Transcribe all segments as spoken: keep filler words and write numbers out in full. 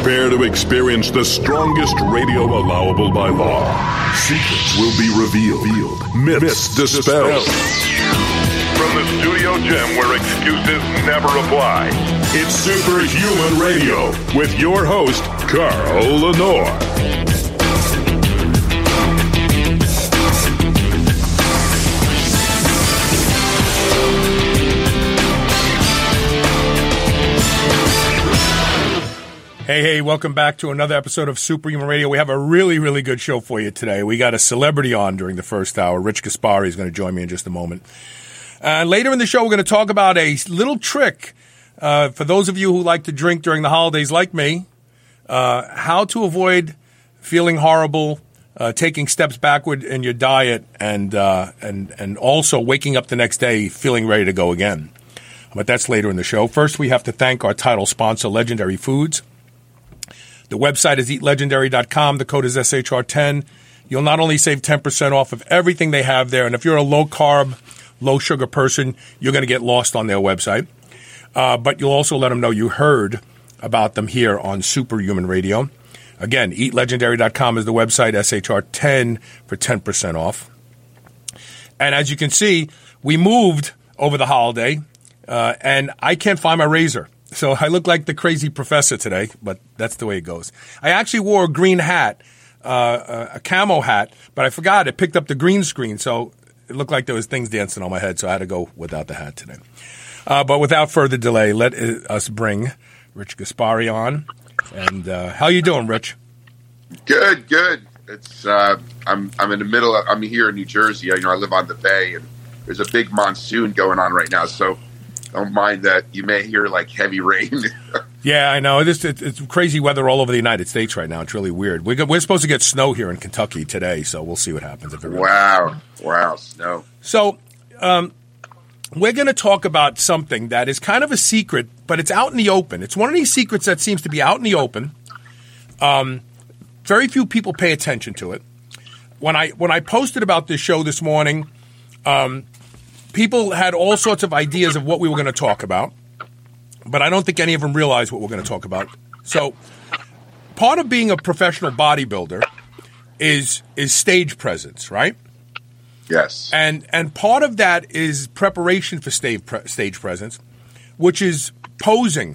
Prepare to experience the strongest radio allowable by law. Secrets will be revealed. Myths dispelled. From the studio gym where excuses never apply. It's Superhuman Radio with your host, Carl Lenore. Hey, hey, welcome back to another episode of Superhuman Radio. We have a really, really good show for you today. We got a celebrity on during the first hour. Rich Gaspari is going to join me in just a moment. Uh, later in the show, we're going to talk about a little trick uh, for those of you who like to drink during the holidays like me, uh, how to avoid feeling horrible, uh, taking steps backward in your diet, and, uh, and, and also waking up the next day feeling ready to go again. But that's later in the show. First, we have to thank our title sponsor, Legendary Foods. The website is eat legendary dot com. The code is S H R ten. You'll not only save ten percent off of everything they have there, and if you're a low-carb, low-sugar person, you're going to get lost on their website. Uh, but you'll also let them know you heard about them here on Superhuman Radio. Again, eat legendary dot com is the website, S H R ten for ten percent off. And as you can see, we moved over the holiday, uh, and I can't find my razor. So I look like the crazy professor today, but that's the way it goes. I actually wore a green hat, uh, a camo hat, but I forgot it picked up the green screen, so it looked like there was things dancing on my head, so I had to go without the hat today. Uh, but without further delay, let us bring Rich Gaspari on. And uh, how you doing, Rich? Good, good. It's uh, I'm I'm in the middle of, I'm here in New Jersey. You know, I live on the bay, and there's a big monsoon going on right now, so don't mind that you may hear like heavy rain. Yeah, I know. It is, it, it's crazy weather all over the United States right now. It's really weird. We, we're supposed to get snow here in Kentucky today, so we'll see what happens. If it really wow. happens. Wow, snow. So um, we're going to talk about something that is kind of a secret, but it's out in the open. It's one of these secrets that seems to be out in the open. Um, very few people pay attention to it. When I when I posted about this show this morning, um, people had all sorts of ideas of what we were going to talk about, but I don't think any of them realized what we're going to talk about. So part of being a professional bodybuilder is is stage presence, right? Yes. And and part of that is preparation for stage pre- stage presence, which is posing.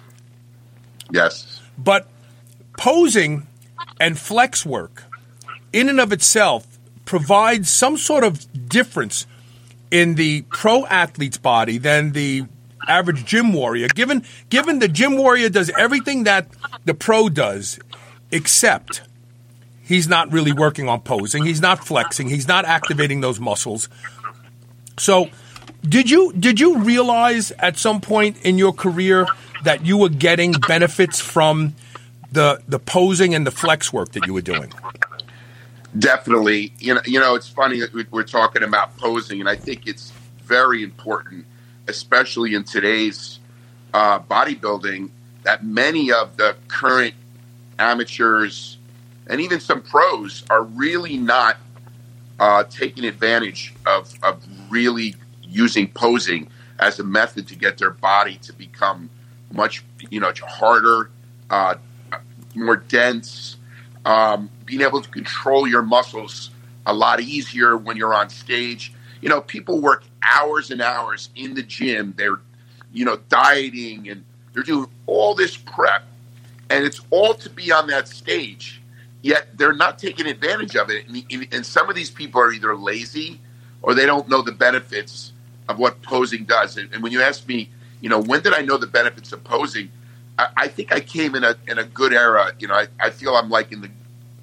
Yes. But posing and flex work in and of itself provides some sort of difference in the pro athlete's body than the average gym warrior. Given given the gym warrior does everything that the pro does, except he's not really working on posing. He's not flexing. He's not activating those muscles. So did you did you realize at some point in your career that you were getting benefits from the the posing and the flex work that you were doing? Definitely. You know, you know, it's funny that we're talking about posing, and I think it's very important, especially in today's uh, bodybuilding, that many of the current amateurs and even some pros are really not uh, taking advantage of, of really using posing as a method to get their body to become much, you know, harder, uh, more dense, um, being able to control your muscles a lot easier when you're on stage. You know, people work hours and hours in the gym. They're, you know, dieting and they're doing all this prep, and it's all to be on that stage. Yet they're not taking advantage of it. And, and some of these people are either lazy or they don't know the benefits of what posing does. And, and when you ask me, you know, when did I know the benefits of posing? I, I think I came in a in a good era. You know, I, I feel I'm like in the.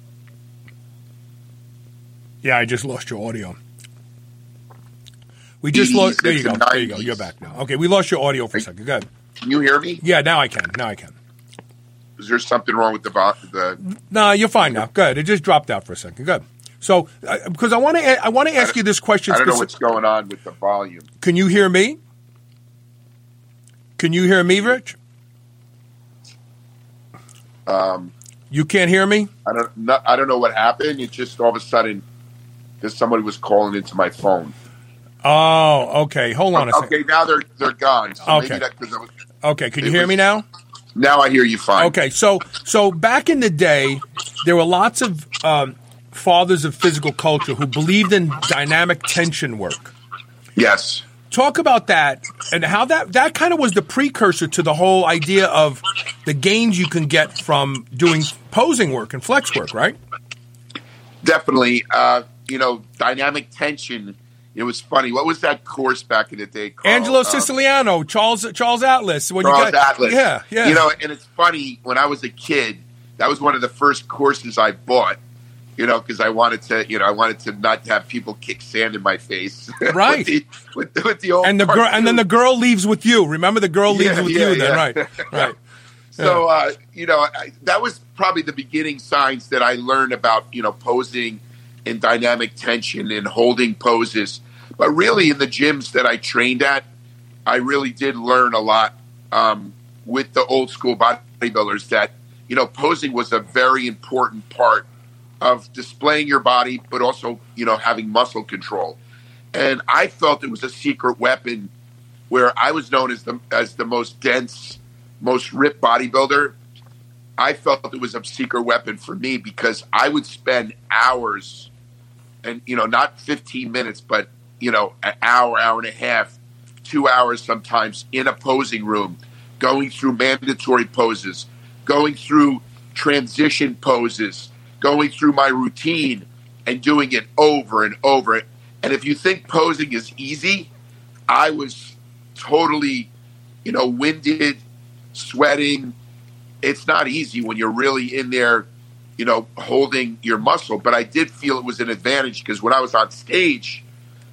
Yeah, I just lost your audio. We just lost. There you go. There you go. You're back now. Okay, we lost your audio for a second. Go ahead. Can you hear me? Yeah, now I can. Now I can. Is there something wrong with the the? No, you're fine now. Good. It just dropped out for a second. Good. So, uh, because I want to, I want to ask you this question. I don't speci- know what's going on with the volume. Can you hear me? Can you hear me, Rich? Um, you can't hear me? I don't. No, I don't know what happened. It just all of a sudden, just somebody was calling into my phone. Oh, okay. Hold on a second. Okay, now they're they're gone. So okay. Maybe that, 'cause I was, okay. Can you hear was, me now? Now I hear you fine. Okay, so so back in the day, there were lots of um, fathers of physical culture who believed in dynamic tension work. Yes. Talk about that and how that, that kind of was the precursor to the whole idea of the gains you can get from doing posing work and flex work, right? Definitely. Uh, you know, dynamic tension. It was funny. What was that course back in the day, Carl? Angelo um, Siciliano, Charles Charles Atlas. When Charles you got, Atlas. Yeah, yeah. You know, and it's funny, when I was a kid, that was one of the first courses I bought, you know, because I wanted to, you know, I wanted to not have people kick sand in my face. Right. with, the, with, with the old and the girl, and then the girl leaves with you. Remember, the girl leaves Yeah, with yeah, you. Then, yeah. right, right. So, uh, you know, I, that was probably the beginning signs that I learned about, you know, posing and dynamic tension and holding poses. But really, in the gyms that I trained at, I really did learn a lot um, with the old school bodybuilders that, you know, posing was a very important part of displaying your body, but also, you know, having muscle control. And I felt it was a secret weapon where I was known as the as the most dense, most ripped bodybuilder. I felt it was a secret weapon for me because I would spend hours and, you know, not fifteen minutes, but, you know, an hour, hour and a half, two hours sometimes in a posing room, going through mandatory poses, going through transition poses, going through my routine and doing it over and over. And if you think posing is easy, I was totally, you know, winded, sweating. It's not easy when you're really in there, you know, holding your muscle. But I did feel it was an advantage because when I was on stage,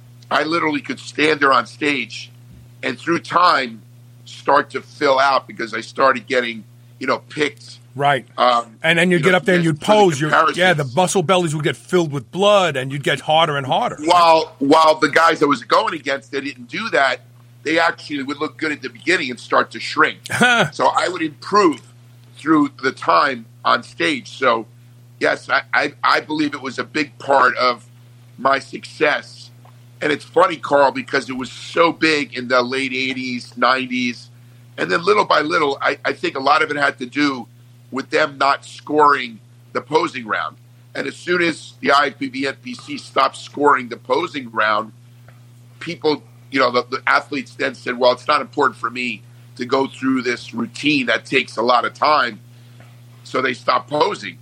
I literally could stand there on stage and through time start to fill out because I started getting, you know, picked. Right. Um, and then you'd you get know, up there and you'd for the pose. Your, comparisons. yeah, the muscle bellies would get filled with blood and you'd get harder and harder. While while the guys I was going against, they didn't do that. They actually would look good at the beginning and start to shrink. So I would improve through the time on stage. So, yes, I, I, I believe it was a big part of my success. And it's funny, Carl, because it was so big in the late eighties, nineties. And then little by little, I, I think a lot of it had to do with them not scoring the posing round. And as soon as the I F B B N P C stopped scoring the posing round, people, you know, the, the athletes then said, well, it's not important for me to go through this routine that takes a lot of time. So they stopped posing.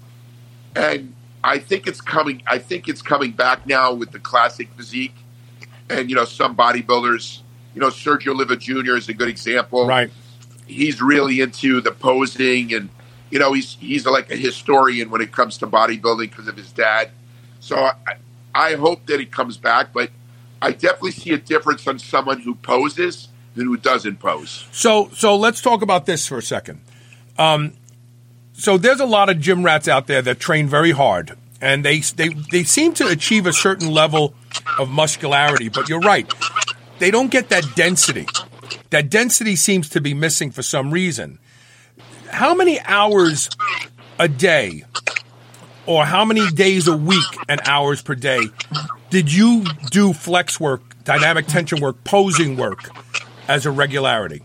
And I think it's coming, I think it's coming back now with the classic physique. And, you know, some bodybuilders, you know, Sergio Oliva Junior is a good example. Right. He's really into the posing and, you know, he's he's like a historian when it comes to bodybuilding because of his dad. So I, I hope that it comes back, but I definitely see a difference on someone who poses than who doesn't pose. So, so let's talk about this for a second. Um, so there's a lot of gym rats out there that train very hard, and they they they seem to achieve a certain level of muscularity. But you're right, they don't get that density. That density seems to be missing for some reason. How many hours a day, or how many days a week and hours per day, did you do flex work, dynamic tension work, posing work as a regularity?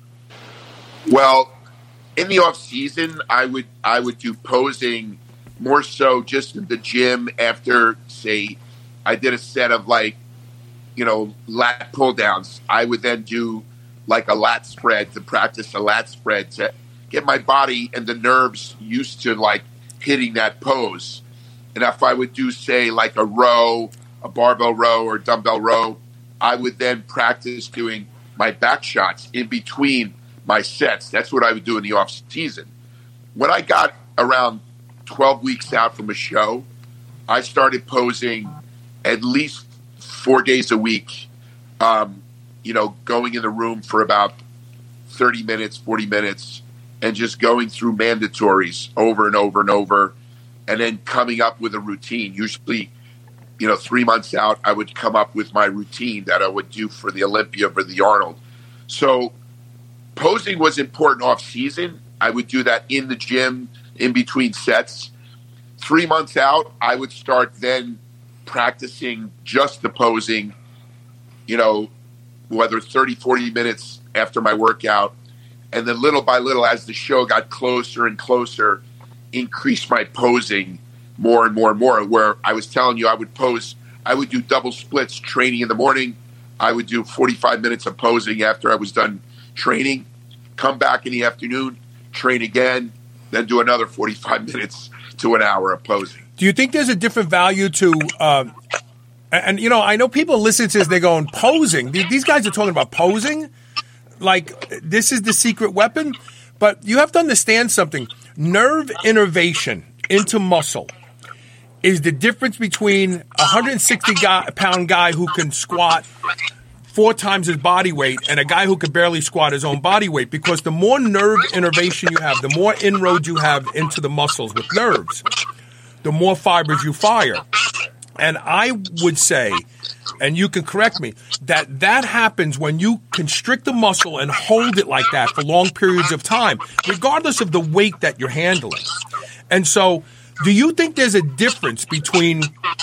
Well, in the off season, I would I would do posing more so just in the gym after, say, I did a set of like, you know, lat pull downs. I would then do like a lat spread to practice a lat spread to get my body and the nerves used to like hitting that pose. And if I would do, say, like a row, a barbell row or dumbbell row, I would then practice doing my back shots in between my sets. That's what I would do in the off season. When I got around twelve weeks out from a show, I started posing at least four days a week, um, you know, going in the room for about thirty minutes, forty minutes, and just going through mandatories over and over and over, and then coming up with a routine. Usually, you know, three months out, I would come up with my routine that I would do for the Olympia, for the Arnold. So posing was important off season. I would do that in the gym, in between sets. Three months out, I would start then practicing just the posing, you know, whether thirty, forty minutes after my workout. And then little by little, as the show got closer and closer, increased my posing more and more and more, where I was telling you I would pose, I would do double splits training in the morning. I would do forty-five minutes of posing after I was done training, come back in the afternoon, train again, then do another forty-five minutes to an hour of posing. Do you think there's a different value to, uh, and, and, you know, I know people listen to this, they're going, posing. These guys are talking about posing? Like, this is the secret weapon? But you have to understand something. Nerve innervation into muscle is the difference between a one hundred sixty pound guy who can squat four times his body weight and a guy who could barely squat his own body weight, because the more nerve innervation you have, the more inroads you have into the muscles with nerves, the more fibers you fire. And I would say, and you can correct me, that that happens when you constrict the muscle and hold it like that for long periods of time, regardless of the weight that you're handling. And so, do you think there's a difference between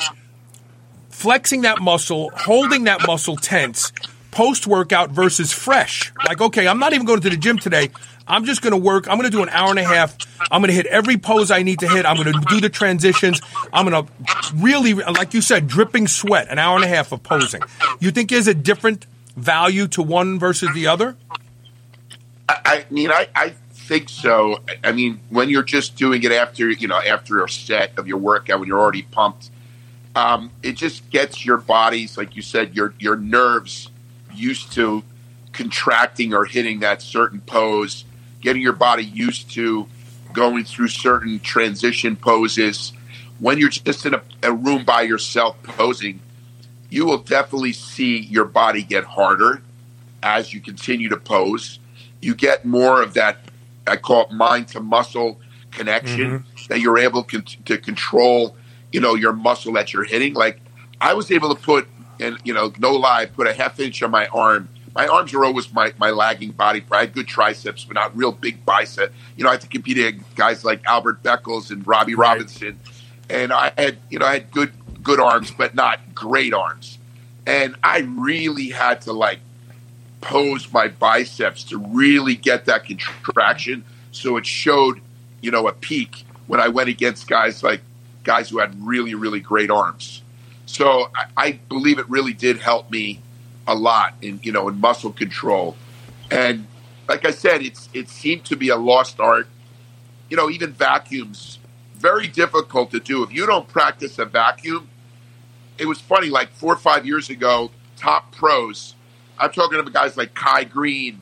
flexing that muscle, holding that muscle tense, post-workout versus fresh? Like, okay, I'm not even going to the gym today. I'm just going to work. I'm going to do an hour and a half. I'm going to hit every pose I need to hit. I'm going to do the transitions. I'm going to really, like you said, dripping sweat, an hour and a half of posing. You think there's a different value to one versus the other? I, I mean, I, I think so. I mean, when you're just doing it after, you know, after a set of your workout, when you're already pumped, um, it just gets your bodies, like you said, your your nerves used to contracting or hitting that certain pose, getting your body used to going through certain transition poses. When you're just in a, a room by yourself posing, you will definitely see your body get harder as you continue to pose. You get more of that, I call it mind to muscle connection, mm-hmm. that you're able con- to control, you know, your muscle that you're hitting. Like, I was able to put, and you know, no lie, put a half inch on my arm. My arms are always my, my lagging body part. I had good triceps, but not real big bicep. You know, I had to compete against guys like Albert Beckles and Robbie right. Robinson. And I had, you know, I had good good arms, but not great arms. And I really had to, like, pose my biceps to really get that contraction. So it showed, you know, a peak when I went against guys like guys who had really, really great arms. So I, I believe it really did help me a lot in, you know, in muscle control. And like I said, it's it seemed to be a lost art. You know, even vacuums, very difficult to do. If you don't practice a vacuum, it was funny, like four or five years ago, top pros, I'm talking about guys like Kai Green,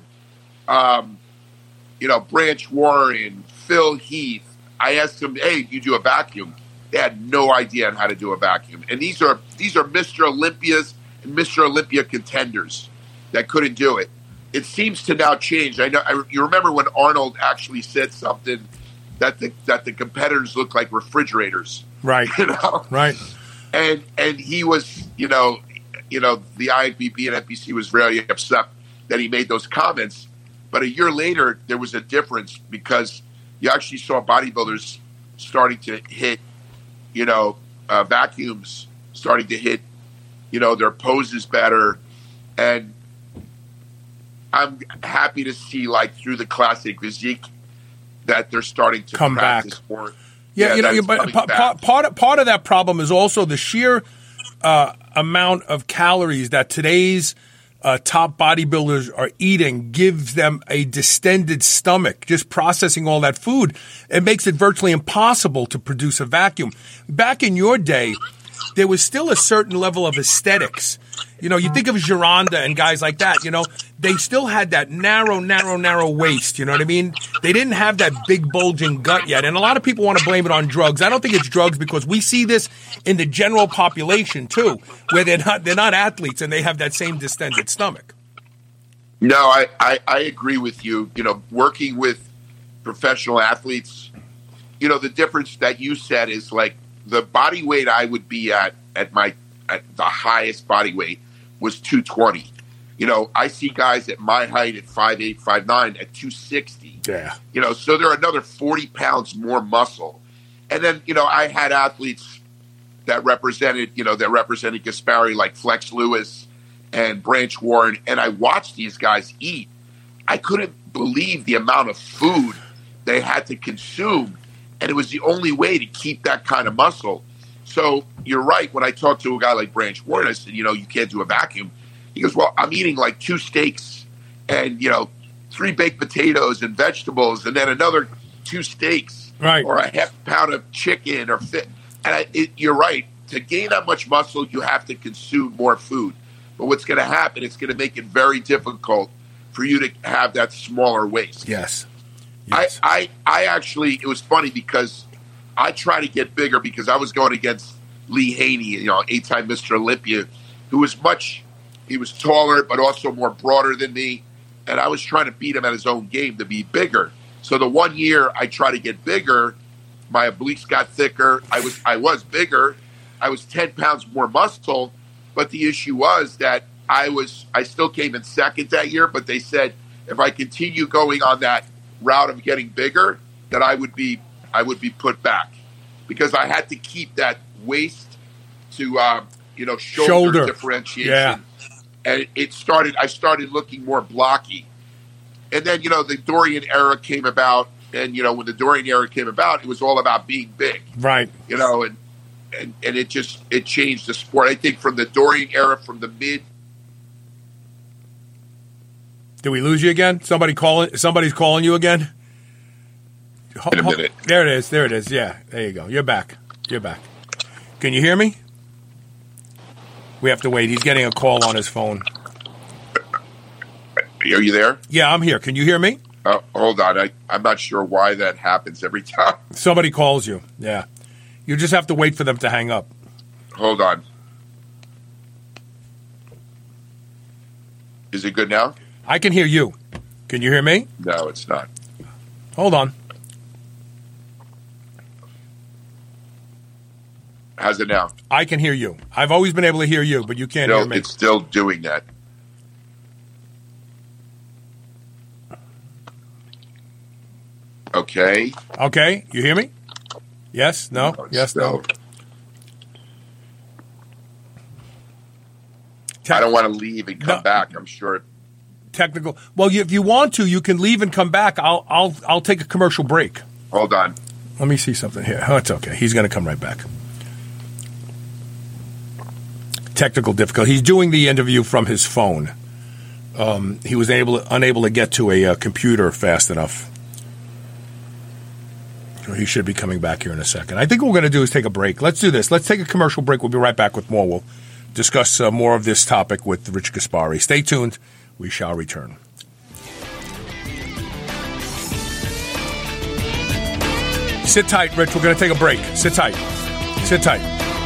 um, you know, Branch Warren, Phil Heath. I asked them, hey, do you do a vacuum? They had no idea on how to do a vacuum. And these are these are Mister Olympias and Mister Olympia contenders that couldn't do it. It seems to now change. I know. I, you remember when Arnold actually said something that the that the competitors look like refrigerators, right? You know, right. And and he was, you know, you know, the I F B B and N B C was very upset that he made those comments. But a year later, there was a difference because you actually saw bodybuilders starting to hit, you know, uh, vacuums, starting to hit, you know, their poses better. And I'm happy to see, like, through the classic physique that they're starting to come back more. Yeah, yeah, you know, but pa- pa- part of, part of that problem is also the sheer uh, amount of calories that today's uh, top bodybuilders are eating gives them a distended stomach. Just processing all that food, it makes it virtually impossible to produce a vacuum. Back in your day, there was still a certain level of aesthetics. You know, you think of Gironda and guys like that, you know, they still had that narrow, narrow, narrow waist, you know what I mean? They didn't have that big bulging gut yet. And a lot of people want to blame it on drugs. I don't think it's drugs because we see this in the general population too, where they're not they're not athletes and they have that same distended stomach. No, I, I, I agree with you. You know, working with professional athletes, you know, the difference that you said is like the body weight I would be at at my at the highest body weight was two twenty. You know, I see guys at my height at five eight, five nine at two sixty. Yeah. You know, so they're another forty pounds more muscle. And then, you know, I had athletes that represented, you know, that represented Gaspari like Flex Lewis and Branch Warren, and I watched these guys eat. I couldn't believe the amount of food they had to consume, and it was the only way to keep that kind of muscle. So you're right. When I talked to a guy like Branch Warren, I said, you know, you can't do a vacuum. He goes, well, I'm eating like two steaks and, you know, three baked potatoes and vegetables, and then another two steaks, right, or a half pound of chicken or fit. And I, it, you're right. To gain that much muscle, you have to consume more food. But what's going to happen? It's going to make it very difficult for you to have that smaller waist. Yes. yes. I, I, I actually, it was funny because I tried to get bigger because I was going against Lee Haney, you know, eight-time Mister Olympia, who was much, he was taller, but also more broader than me. And I was trying to beat him at his own game to be bigger. So the one year I tried to get bigger, my obliques got thicker. I was, I was bigger. I was ten pounds more muscle. But the issue was that I was, I still came in second that year, but they said if I continue going on that route of getting bigger, that I would be, I would be put back because I had to keep that waist to, uh, you know, shoulder, shoulder. differentiation. Yeah. And it started, I started looking more blocky. And then, you know, the Dorian era came about. And, you know, when the Dorian era came about, it was all about being big. Right. You know, and, and, and it just, it changed the sport. I think from the Dorian era, from the mid. Did we lose you again? Somebody calling, somebody's calling you again? In a minute. There it is. There it is. Yeah. There you go. You're back. You're back. Can you hear me? We have to wait. He's getting a call on his phone. Are you there? Yeah, I'm here. Can you hear me? Uh, hold on. I, I'm not sure why that happens every time. Somebody calls you. Yeah. You just have to wait for them to hang up. Hold on. Is it good now? I can hear you. Can you hear me? No, it's not. Hold on. How's it now? I can hear you. I've always been able to hear you, but you can't No, hear me. it's still doing that. Okay. Okay. You hear me? Yes? No? No, it's yes? still- No? I don't want to leave and come No. back. I'm sure. Technical. Well, you, if you want to, you can leave and come back. I'll I'll I'll take a commercial break. Hold on. Let me see something here. Oh, it's okay. He's going to come right back. Technical difficulty. He's doing the interview from his phone. Um, he was able unable to get to a uh, computer fast enough. So he should be coming back here in a second. I think what we're going to do is take a break. Let's do this. Let's take a commercial break. We'll be right back with more. We'll discuss uh, more of this topic with Rich Gaspari. Stay tuned. We shall return. Sit tight, Rich. We're going to take a break. Sit tight. Sit tight.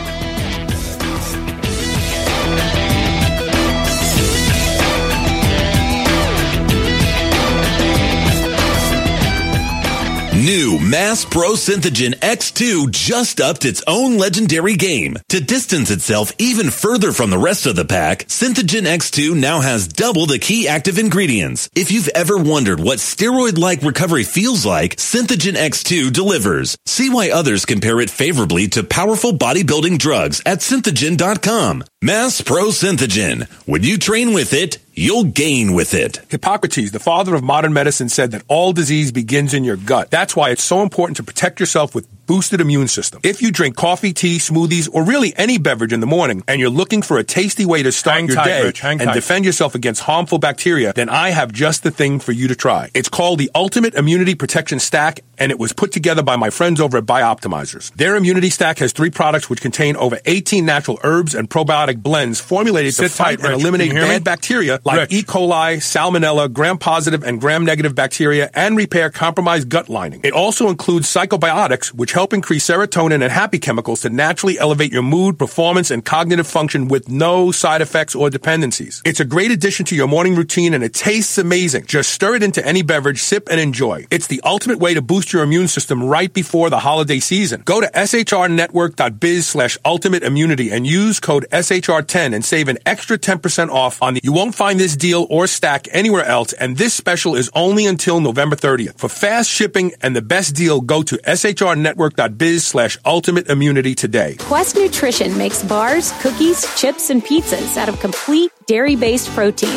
New Mass Pro Synthogen X two just upped its own legendary game. To distance itself even further from the rest of the pack, Synthogen X two now has double the key active ingredients. If you've ever wondered what steroid-like recovery feels like, Synthogen X two delivers. See why others compare it favorably to powerful bodybuilding drugs at synthogen dot com. Mass Pro Synthogen. When you train with it, you'll gain with it. Hippocrates, the father of modern medicine, said that all disease begins in your gut. That's why it's so important to protect yourself with boosted immune system. If you drink coffee, tea, smoothies, or really any beverage in the morning, and you're looking for a tasty way to start Hang your tight, day Rich, hang and tight. defend yourself against harmful bacteria, then I have just the thing for you to try. It's called the Ultimate Immunity Protection Stack, and it was put together by my friends over at Bioptimizers. Their immunity stack has three products which contain over eighteen natural herbs and probiotic blends formulated Sit to fight tight, and Rich. eliminate Can you hear me? bad bacteria like Rich. E. coli, salmonella, gram-positive, and gram-negative bacteria, and repair compromised gut lining. It also includes psychobiotics, which help increase serotonin and happy chemicals to naturally elevate your mood, performance, and cognitive function with no side effects or dependencies. It's a great addition to your morning routine, and it tastes amazing. Just stir it into any beverage, sip, and enjoy. It's the ultimate way to boost your immune system right before the holiday season. Go to S H R network dot biz slash ultimate immunity and use code S H R ten and save an extra ten percent off on the. You won't find this deal or stack anywhere else, and this special is only until November thirtieth. For fast shipping and the best deal, go to S H R network dot biz slash ultimate immunity today. Quest Nutrition makes bars, cookies, chips, and pizzas out of complete dairy-based proteins.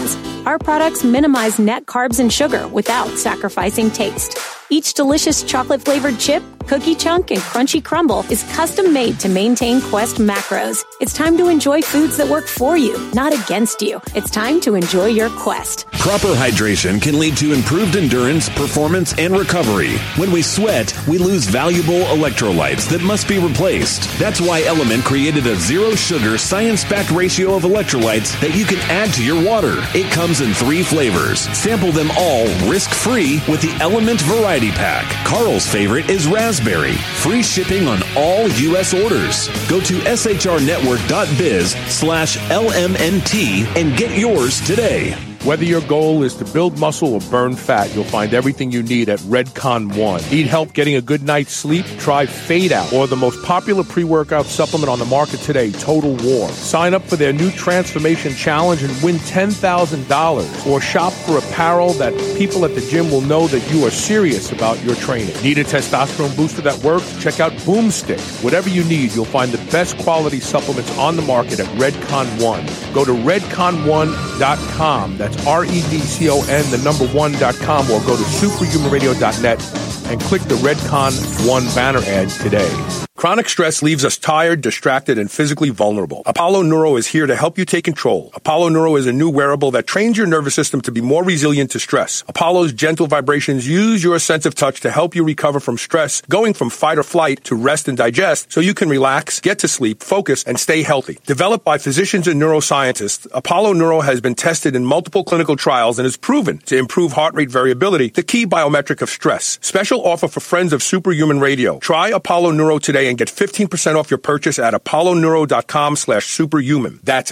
Our products minimize net carbs and sugar without sacrificing taste. Each delicious chocolate-flavored chip, cookie chunk, and crunchy crumble is custom-made to maintain Quest macros. It's time to enjoy foods that work for you, not against you. It's time to enjoy your Quest. Proper hydration can lead to improved endurance, performance, and recovery. When we sweat, we lose valuable electrolytes that must be replaced. That's why Element created a zero-sugar, science-backed ratio of electrolytes that you can add to your water. It comes in three flavors. Sample them all risk-free with the Element Variety Pack. Carl's favorite is raspberry. Free shipping on all U S orders. Go to shrnetwork.biz slash LMNT and get yours today. Whether your goal is to build muscle or burn fat, you'll find everything you need at Redcon One. Need help getting a good night's sleep? Try Fade Out, or the most popular pre-workout supplement on the market today, Total War. Sign up for their new Transformation Challenge and win ten thousand dollars. Or shop for apparel that people at the gym will know that you are serious about your training. Need a testosterone booster that works? Check out Boomstick. Whatever you need, you'll find the best quality supplements on the market at Redcon One. Go to redcon one dot com. That's R E D C O N, the number one dot com, or go to superhuman radio dot net and click the Redcon One banner ad today. Chronic stress leaves us tired, distracted, and physically vulnerable. Apollo Neuro is here to help you take control. Apollo Neuro is a new wearable that trains your nervous system to be more resilient to stress. Apollo's gentle vibrations use your sense of touch to help you recover from stress, going from fight or flight to rest and digest so you can relax, get to sleep, focus, and stay healthy. Developed by physicians and neuroscientists, Apollo Neuro has been tested in multiple clinical trials and is proven to improve heart rate variability, the key biometric of stress. Special offer for friends of Superhuman Radio. Try Apollo Neuro today and get fifteen percent off your purchase at apolloneuro.com slash superhuman. That's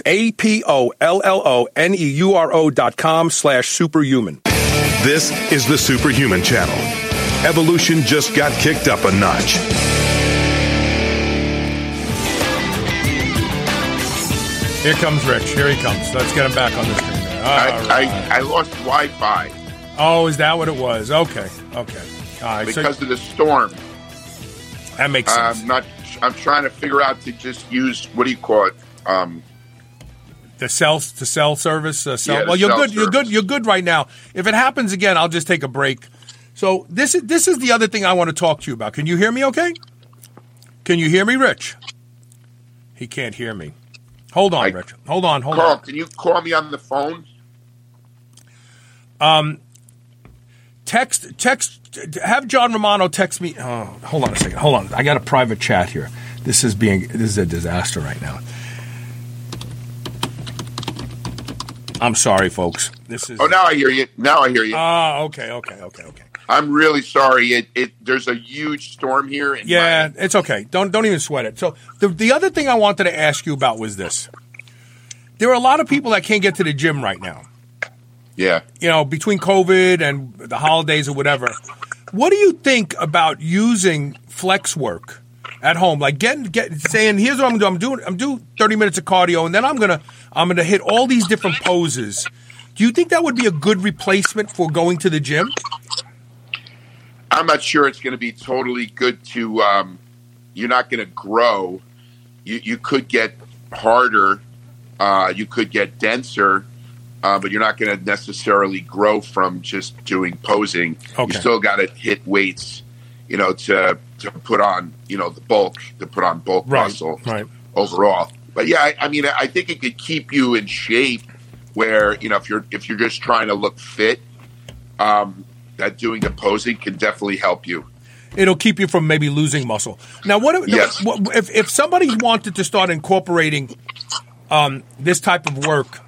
A-P-O-L-L-O-N-E-U-R-O dot com slash superhuman. This is the Superhuman Channel. Evolution just got kicked up a notch. Here comes Rich. Here he comes. Let's get him back on the screen. I, Right. I, I lost Wi-Fi. Oh, is that what it was? Okay. Okay. All right. Because so, of the storm. that makes sense. I'm not. I'm trying to figure out to just use, what do you call it? Um, The cell, the cell service. Uh, cell, Yeah, the well, you're cell good. You're good. service. You're good right now. If it happens again, I'll just take a break. So this is this is the other thing I want to talk to you about. Can you hear me? Okay. Can you hear me, Rich? He can't hear me. Hold on, I- Rich. Hold on. Hold Carl, on. can you call me on the phone? Text. Text. Have John Romano text me. Oh, hold on a second. Hold on. I got a private chat here. This is being. This is a disaster right now. I'm sorry, folks. This is. Oh, now I hear you. Now I hear you. Ah, okay, okay, okay, okay. I'm really sorry. It, it there's a huge storm here. In Yeah, my, it's okay. Don't don't even sweat it. So the the other thing I wanted to ask you about was this. There are a lot of people that can't get to the gym right now. yeah. You know, between COVID and the holidays or whatever. What do you think about using flex work at home? Like getting get saying, here's what I'm doing. I'm doing I'm doing thirty minutes of cardio, and then I'm gonna I'm gonna hit all these different poses. Do you think that would be a good replacement for going to the gym? I'm not sure it's going to be totally good to. Um, you're not going to grow. You you could get harder. Uh, you could get denser, uh, but you're not going to necessarily grow from just doing posing. Okay. You still got to hit weights, you know, to to put on, you know, the bulk, to put on bulk Right, muscle right. overall. But yeah, I, I mean, I think it could keep you in shape. Where, you know, if you're if you're just trying to look fit, um, that doing the posing can definitely help you. It'll keep you from maybe losing muscle. Now, what if, Yes. what, if, if somebody wanted to start incorporating um, this type of work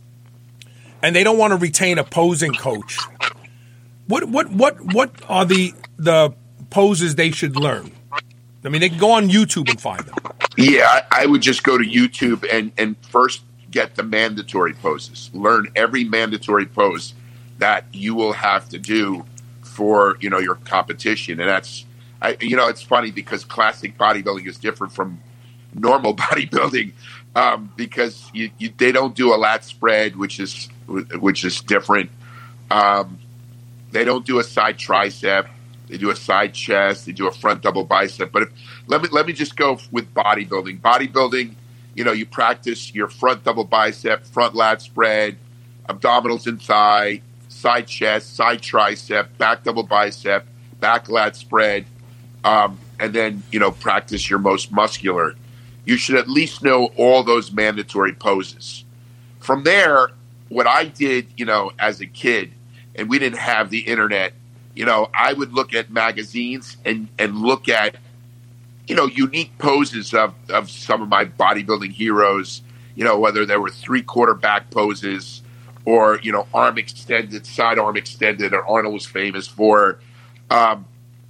and they don't want to retain a posing coach, what what what what are the the poses they should learn? I mean, they can go on YouTube and find them. Yeah, I, I would just go to YouTube and, and first get the mandatory poses. Learn every mandatory pose that you will have to do for, you know, your competition. And that's, I, you know, it's funny because classic bodybuilding is different from normal bodybuilding um, because you, you, they don't do a lat spread, which is which is different. Um, they don't do a side tricep. They do a side chest. They do a front double bicep. But if, let me let me just go with bodybuilding. Bodybuilding, you know, you practice your front double bicep, front lat spread, abdominals and thigh, side chest, side tricep, back double bicep, back lat spread, um, and then, you know, practice your most muscular. You should at least know all those mandatory poses. From there, what I did, you know, as a kid, and we didn't have the internet, you know, I would look at magazines and, and look at, you know, unique poses of, of some of my bodybuilding heroes, you know, whether they were three-quarter back poses or, you know, arm extended, sidearm extended, or Arnold was famous for, um,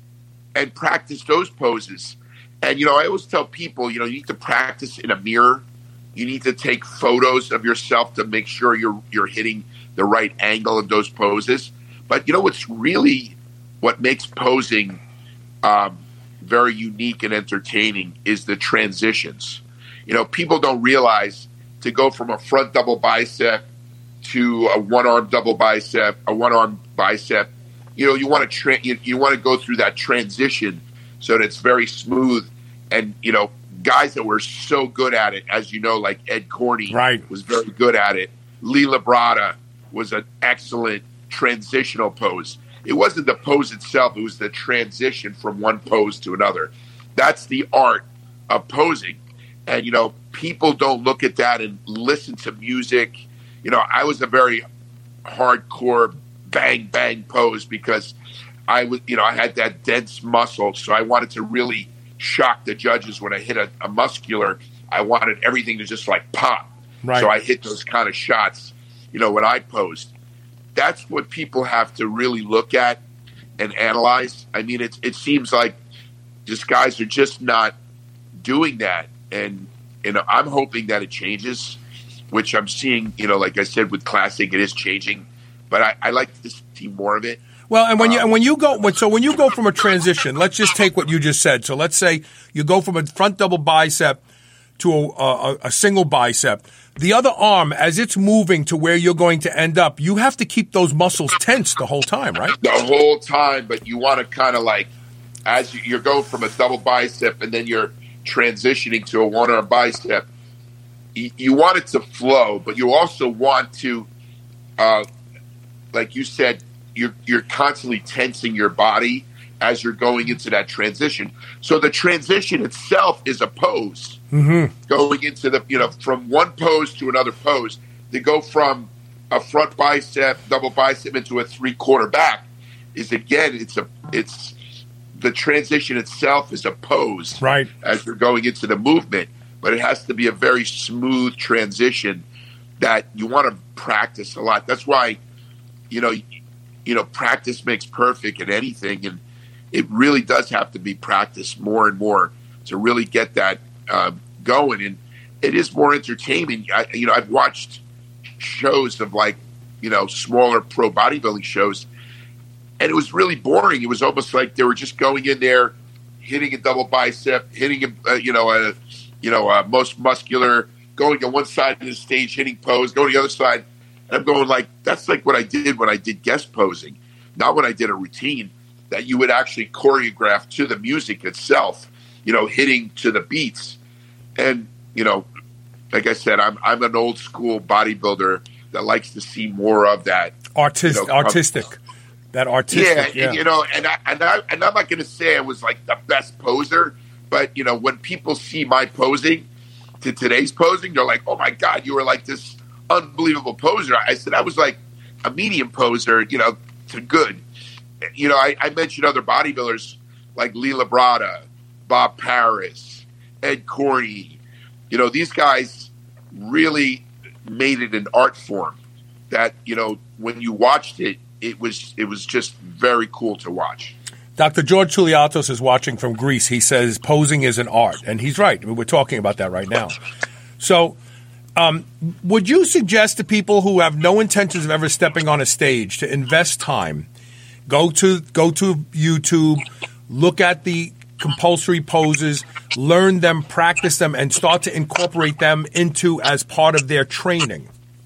and practice those poses. And, you know, I always tell people, you know, you need to practice in a mirror. You need to take photos of yourself to make sure you're you're hitting the right angle of those poses. But, you know, what's really what makes posing um, very unique and entertaining is the transitions. You know, people don't realize to go from a front double bicep to a one-arm double bicep, a one-arm bicep, you know, you want to tra- you, you want to go through that transition so that it's very smooth. And, you know, guys that were so good at it, as you know, like Ed Corney right. was very good at it. Lee Labrada was an excellent transitional pose. It wasn't the pose itself. It was the transition from one pose to another. That's the art of posing. And, you know, people don't look at that and listen to music. You know, I was a very hardcore bang, bang pose because I was, you know, I had that dense muscle. So I wanted to really shock the judges when I hit a, a muscular. I wanted everything to just like pop. Right. So I hit those kind of shots, you know, when I posed. That's what people have to really look at and analyze. I mean, it, it seems like just guys are just not doing that. And, you know, I'm hoping that it changes, which I'm seeing, you know, like I said, with Classic, it is changing. But I, I like to see more of it. Well, and when you and when you go, so when you go from a transition, let's just take what you just said. So let's say you go from a front double bicep to a, a, a single bicep. The other arm, as it's moving to where you're going to end up, you have to keep those muscles tense the whole time, right? The whole time, but you want to kind of like, as you're going from a double bicep and then you're transitioning to a one-arm bicep, you, you want it to flow, but you also want to, uh, like you said, you're, you're constantly tensing your body as you're going into that transition. So the transition itself is a pose. Mm-hmm. Going into the, you know, from one pose to another pose, to go from a front bicep, double bicep into a three-quarter back is, again, it's a, it's, the transition itself is a pose. Right. As you're going into the movement. But it has to be a very smooth transition that you want to practice a lot. That's why, you know, you know, practice makes perfect in anything, and it really does have to be practiced more and more to really get that uh, going. And it is more entertaining. I, you know, I've watched shows of like, you know, smaller pro bodybuilding shows, and it was really boring. It was almost like they were just going in there, hitting a double bicep, hitting a, uh, you know, a, you know, a most muscular, going to one side of the stage, hitting pose, going to the other side. And I'm going like, that's like what I did when I did guest posing, not when I did a routine that you would actually choreograph to the music itself, you know, hitting to the beats. And, you know, like I said, I'm I'm an old school bodybuilder that likes to see more of that. Artist, you know, artistic. Um, that artistic. Yeah, yeah. And, you know, and, I, and, I, and I'm not going to say I was like the best poser, but, you know, when people see my posing to today's posing, they're like, oh, my God, you were like this unbelievable poser. I said I was like a medium poser, you know, to good. You know, I, I mentioned other bodybuilders like Lee Labrada, Bob Paris, Ed Corney. You know, these guys really made it an art form that, you know, when you watched it, it was it was just very cool to watch. Doctor George Touliatos is watching from Greece. He says posing is an art, and he's right. I mean, we're talking about that right now. So um, would you suggest to people who have no intentions of ever stepping on a stage to invest time, go to go to YouTube, look at the compulsory poses, learn them, practice them, and start to incorporate them into as part of their training?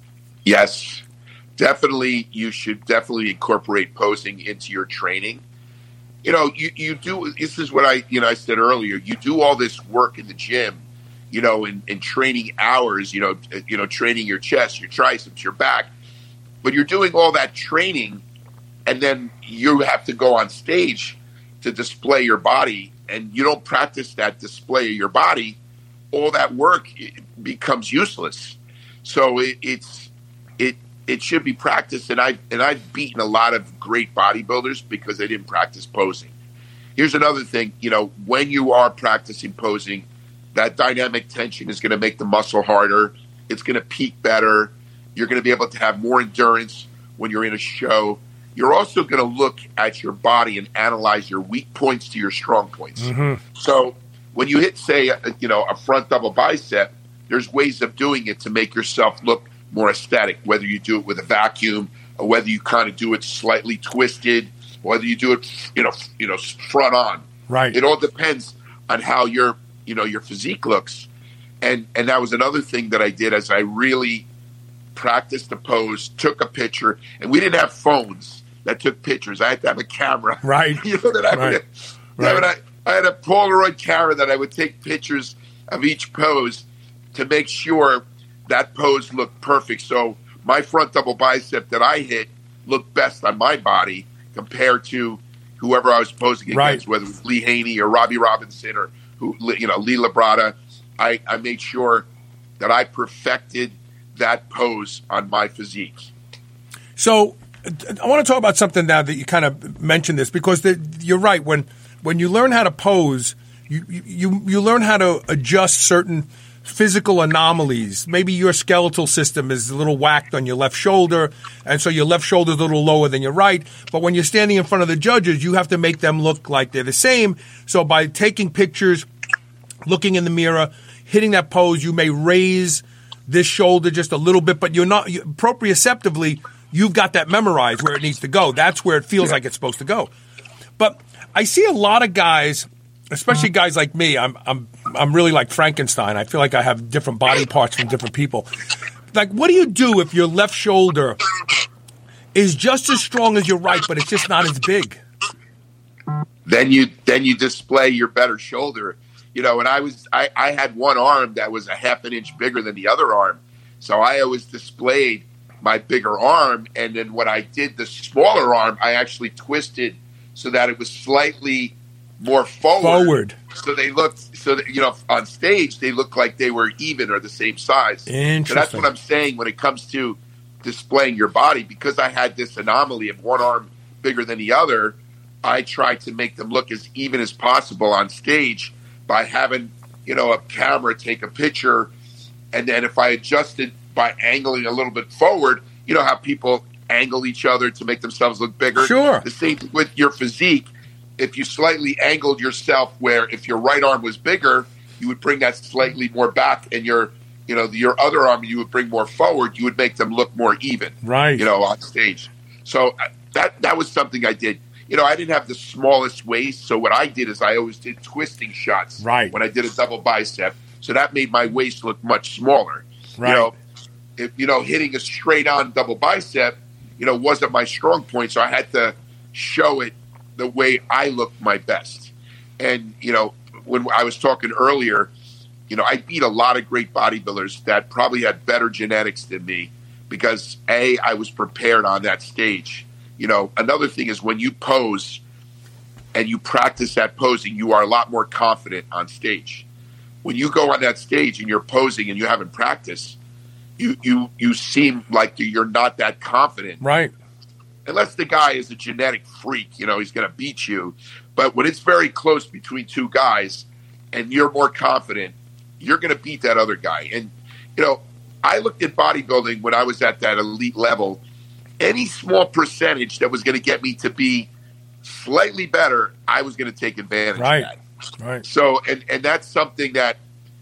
Yes, definitely. You should definitely incorporate posing into your training. You know, you, you do, this is what I, you know, I said earlier, you do all this work in the gym, you know, in, in training hours, you know, you know, training your chest, your triceps, your back, but you're doing all that training, and then you have to go on stage to display your body, and you don't practice that display of your body, all that work becomes useless. So it, it's it it should be practiced, and I and I've beaten a lot of great bodybuilders because they didn't practice posing. Here's another thing, you know, when you are practicing posing, that dynamic tension is going to make the muscle harder. It's going to peak better. You're going to be able to have more endurance when you're in a show. You're also going to look at your body and analyze your weak points to your strong points. Mm-hmm. So when you hit, say, a, you know, a front double bicep, there's ways of doing it to make yourself look more aesthetic, whether you do it with a vacuum or whether you kind of do it slightly twisted, whether you do it, you know, you know, front on. Right. It all depends on how your, you know, your physique looks. And and that was another thing that I did as I really practiced the pose, took a picture, and we didn't have phones that took pictures. I had to have a camera. Right. You know, that I right. would, right. I, I had a Polaroid camera that I would take pictures of each pose to make sure that pose looked perfect. So my front double bicep that I hit looked best on my body compared to whoever I was posing against, right. whether it was Lee Haney or Robbie Robinson or who, you know, Lee Labrada. I, I made sure that I perfected that pose on my physique. So I want to talk about something now that you kind of mentioned this, because the, you're right. When when you learn how to pose, you, you you learn how to adjust certain physical anomalies. Maybe your skeletal system is a little whacked on your left shoulder, and so your left shoulder is a little lower than your right. But when you're standing in front of the judges, you have to make them look like they're the same. So by taking pictures, looking in the mirror, hitting that pose, you may raise this shoulder just a little bit, but you're not you, proprioceptively, you've got that memorized where it needs to go. That's where it feels like it's supposed to go. But I see a lot of guys, especially guys like me. I'm I'm I'm really like Frankenstein. I feel like I have different body parts from different people. Like, what do you do if your left shoulder is just as strong as your right, but it's just not as big? Then you then you display your better shoulder. You know, and I was I, I had one arm that was a half an inch bigger than the other arm. So I always displayed my bigger arm, and then when I did the smaller arm, I actually twisted so that it was slightly more forward. Forward. So they looked, so that, you know, on stage, they looked like they were even or the same size. Interesting. So that's what I'm saying when it comes to displaying your body. Because I had this anomaly of one arm bigger than the other, I tried to make them look as even as possible on stage by having, you know, a camera take a picture. And then if I adjusted by angling a little bit forward, you know how people angle each other to make themselves look bigger? Sure. The same thing with your physique. If you slightly angled yourself where if your right arm was bigger, you would bring that slightly more back, and your, you know, your other arm you would bring more forward, you would make them look more even. Right. You know, on stage. So that that was something I did. You know, I didn't have the smallest waist, so what I did is I always did twisting shots right. when I did a double bicep. So that made my waist look much smaller. Right. You know, if, you know, hitting a straight-on double bicep, you know, wasn't my strong point, so I had to show it the way I looked my best. And, you know, when I was talking earlier, you know, I beat a lot of great bodybuilders that probably had better genetics than me because, A, I was prepared on that stage. You know, another thing is when you pose and you practice that posing, you are a lot more confident on stage. When you go on that stage and you're posing and you haven't practiced, you you you seem like you're not that confident. Right. Unless the guy is a genetic freak, you know, he's going to beat you. But when it's very close between two guys and you're more confident, you're going to beat that other guy. And, you know, I looked at bodybuilding when I was at that elite level. Any small percentage that was going to get me to be slightly better, I was going to take advantage right. of that. Right. So, and, and that's something that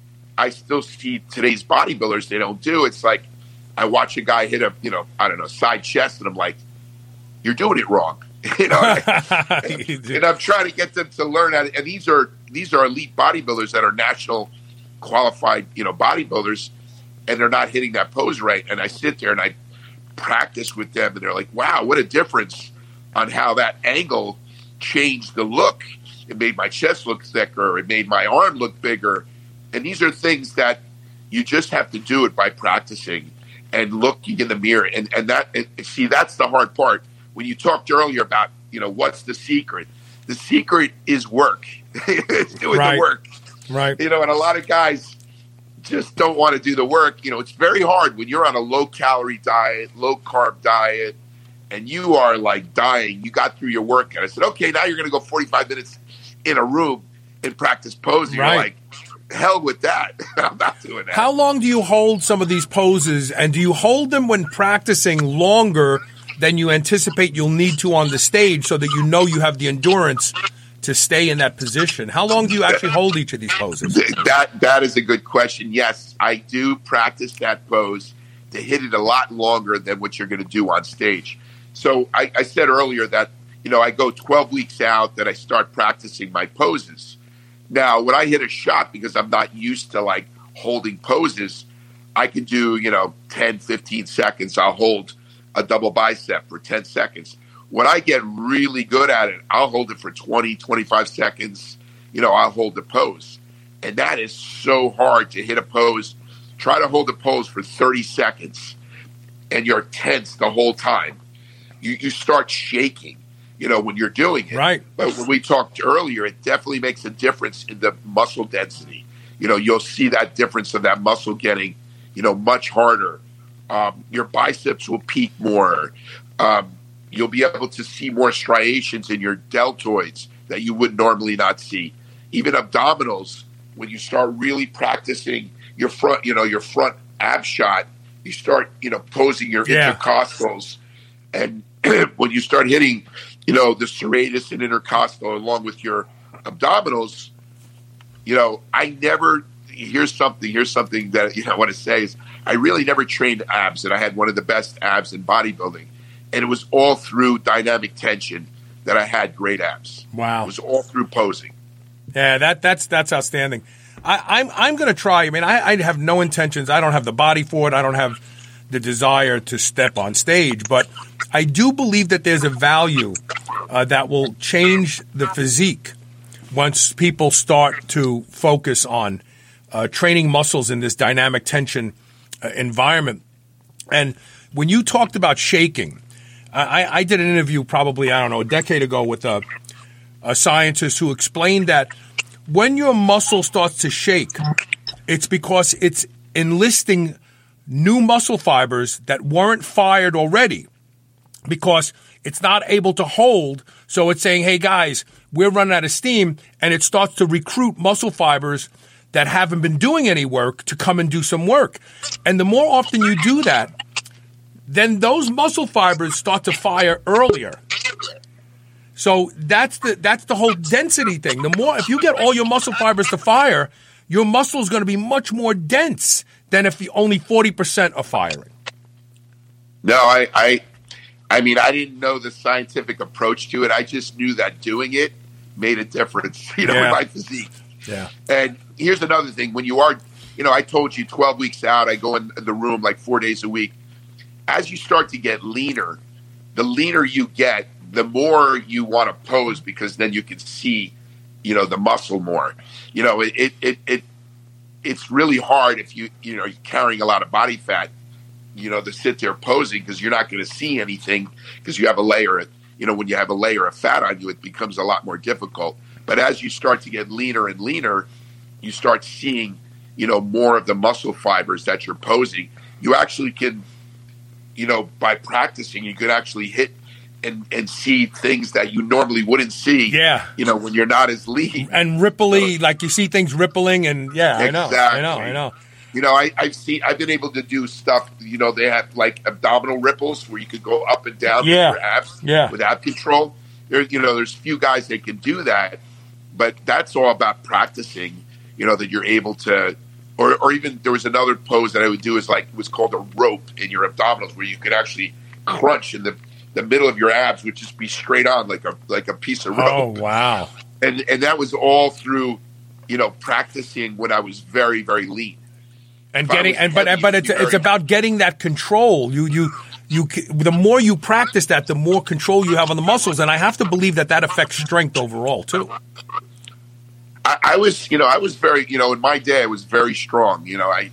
I still see today's bodybuilders, they don't do. It's like I watch a guy hit a, you know, I don't know, side chest, and I'm like, you're doing it wrong. you know, and, and I'm trying to get them to learn how to, and these are, these are elite bodybuilders that are national qualified, you know, bodybuilders, and they're not hitting that pose right. And I sit there and I practice with them, and they're like, wow, what a difference on how that angle changed the look. It made my chest look thicker. It made my arm look bigger. And these are things that you just have to do it by practicing. and looking in the mirror. And, and that, and see, that's the hard part. When you talked earlier about, you know, what's the secret? The secret is work. It's doing right. the work. Right. You know, and a lot of guys just don't want to do the work. You know, it's very hard when you're on a low-calorie diet, low-carb diet, and you are, like, dying. You got through your workout. I said, okay, now you're going to go forty-five minutes in a room and practice posing. Right. You're like, hell with that. I'm not doing that. How long do you hold some of these poses, and do you hold them when practicing longer than you anticipate you'll need to on the stage so that you know you have the endurance to stay in that position? How long do you actually hold each of these poses? That That is a good question. Yes, I do practice that pose to hit it a lot longer than what you're going to do on stage. So I, I said earlier that, you know, I go twelve weeks out that I start practicing my poses. Now, when I hit a shot, because I'm not used to, like, holding poses, I can do, you know, ten, fifteen seconds. I'll hold a double bicep for ten seconds. When I get really good at it, I'll hold it for twenty, twenty-five seconds. You know, I'll hold the pose. And that is so hard to hit a pose. Try to hold the pose for thirty seconds, and you're tense the whole time. You, you start shaking, you know, when you're doing it. Right. But when we talked earlier, it definitely makes a difference in the muscle density. You know, you'll see that difference of that muscle getting, you know, much harder. Um, your biceps will peak more. Um, you'll be able to see more striations in your deltoids that you would normally not see. Even abdominals, when you start really practicing your front, you know, your front ab shot, you start, you know, posing your Yeah. intercostals. And when you start hitting, you know, the serratus and intercostal along with your abdominals, you know, I never, here's something, here's something that, you know, I want to say is I really never trained abs, and I had one of the best abs in bodybuilding. And it was all through dynamic tension that I had great abs. Wow. It was all through posing. Yeah, that that's that's outstanding. I, I'm I'm going to try. I mean, I, I have no intentions. I don't have the body for it. I don't have the desire to step on stage. But I do believe that there's a value uh, that will change the physique once people start to focus on uh, training muscles in this dynamic tension uh, environment. And when you talked about shaking, I, I did an interview probably, I don't know, a decade ago with a, a scientist who explained that when your muscle starts to shake, it's because it's enlisting new muscle fibers that weren't fired already because it's not able to hold. So it's saying, hey, guys, we're running out of steam, and it starts to recruit muscle fibers that haven't been doing any work to come and do some work. And the more often you do that, then those muscle fibers start to fire earlier. So that's the that's the whole density thing. The more, if you get all your muscle fibers to fire, your muscle is going to be much more dense than if only forty percent are firing. No, I, I, I mean, I didn't know the scientific approach to it. I just knew that doing it made a difference, you know, Yeah. in my physique. Yeah. And here's another thing: when you are, you know, I told you twelve weeks out, I go in the room like four days a week. As you start to get leaner, the leaner you get, the more you want to pose, because then you can see, you know, the muscle more. You know, it it it, it it's really hard if you you know you're carrying a lot of body fat, you know, to sit there posing, because you're not going to see anything because you have a layer. Of, you know, when you have a layer of fat on you, it becomes a lot more difficult. But as you start to get leaner and leaner, you start seeing, you know, more of the muscle fibers that you're posing. You actually can, you know, by practicing, you could actually hit and, and see things that you normally wouldn't see. Yeah. You know, when you're not as lean. And ripply, like you see things rippling, and yeah, I know, Exactly. I know, I know. You know, I, I've seen, I've been able to do stuff, you know, they have like abdominal ripples where you could go up and down Yeah. with your abs Yeah. with ab control. There, you know, there's few guys that can do that, but that's all about practicing, you know, that you're able to, or, or even there was another pose that I would do is like, it was called a rope in your abdominals, where you could actually crunch in the, the middle of your abs would just be straight on like a, like a piece of rope. Oh, wow. And, and that was all through, you know, practicing when I was very, very lean. And If I getting, was and but heavy, but it it's would be it's very- about getting that control. You you you the more you practice that, the more control you have on the muscles, and I have to believe that that affects strength overall too. I, I was, you know, I was very, you know, in my day, I was very strong. You know, I,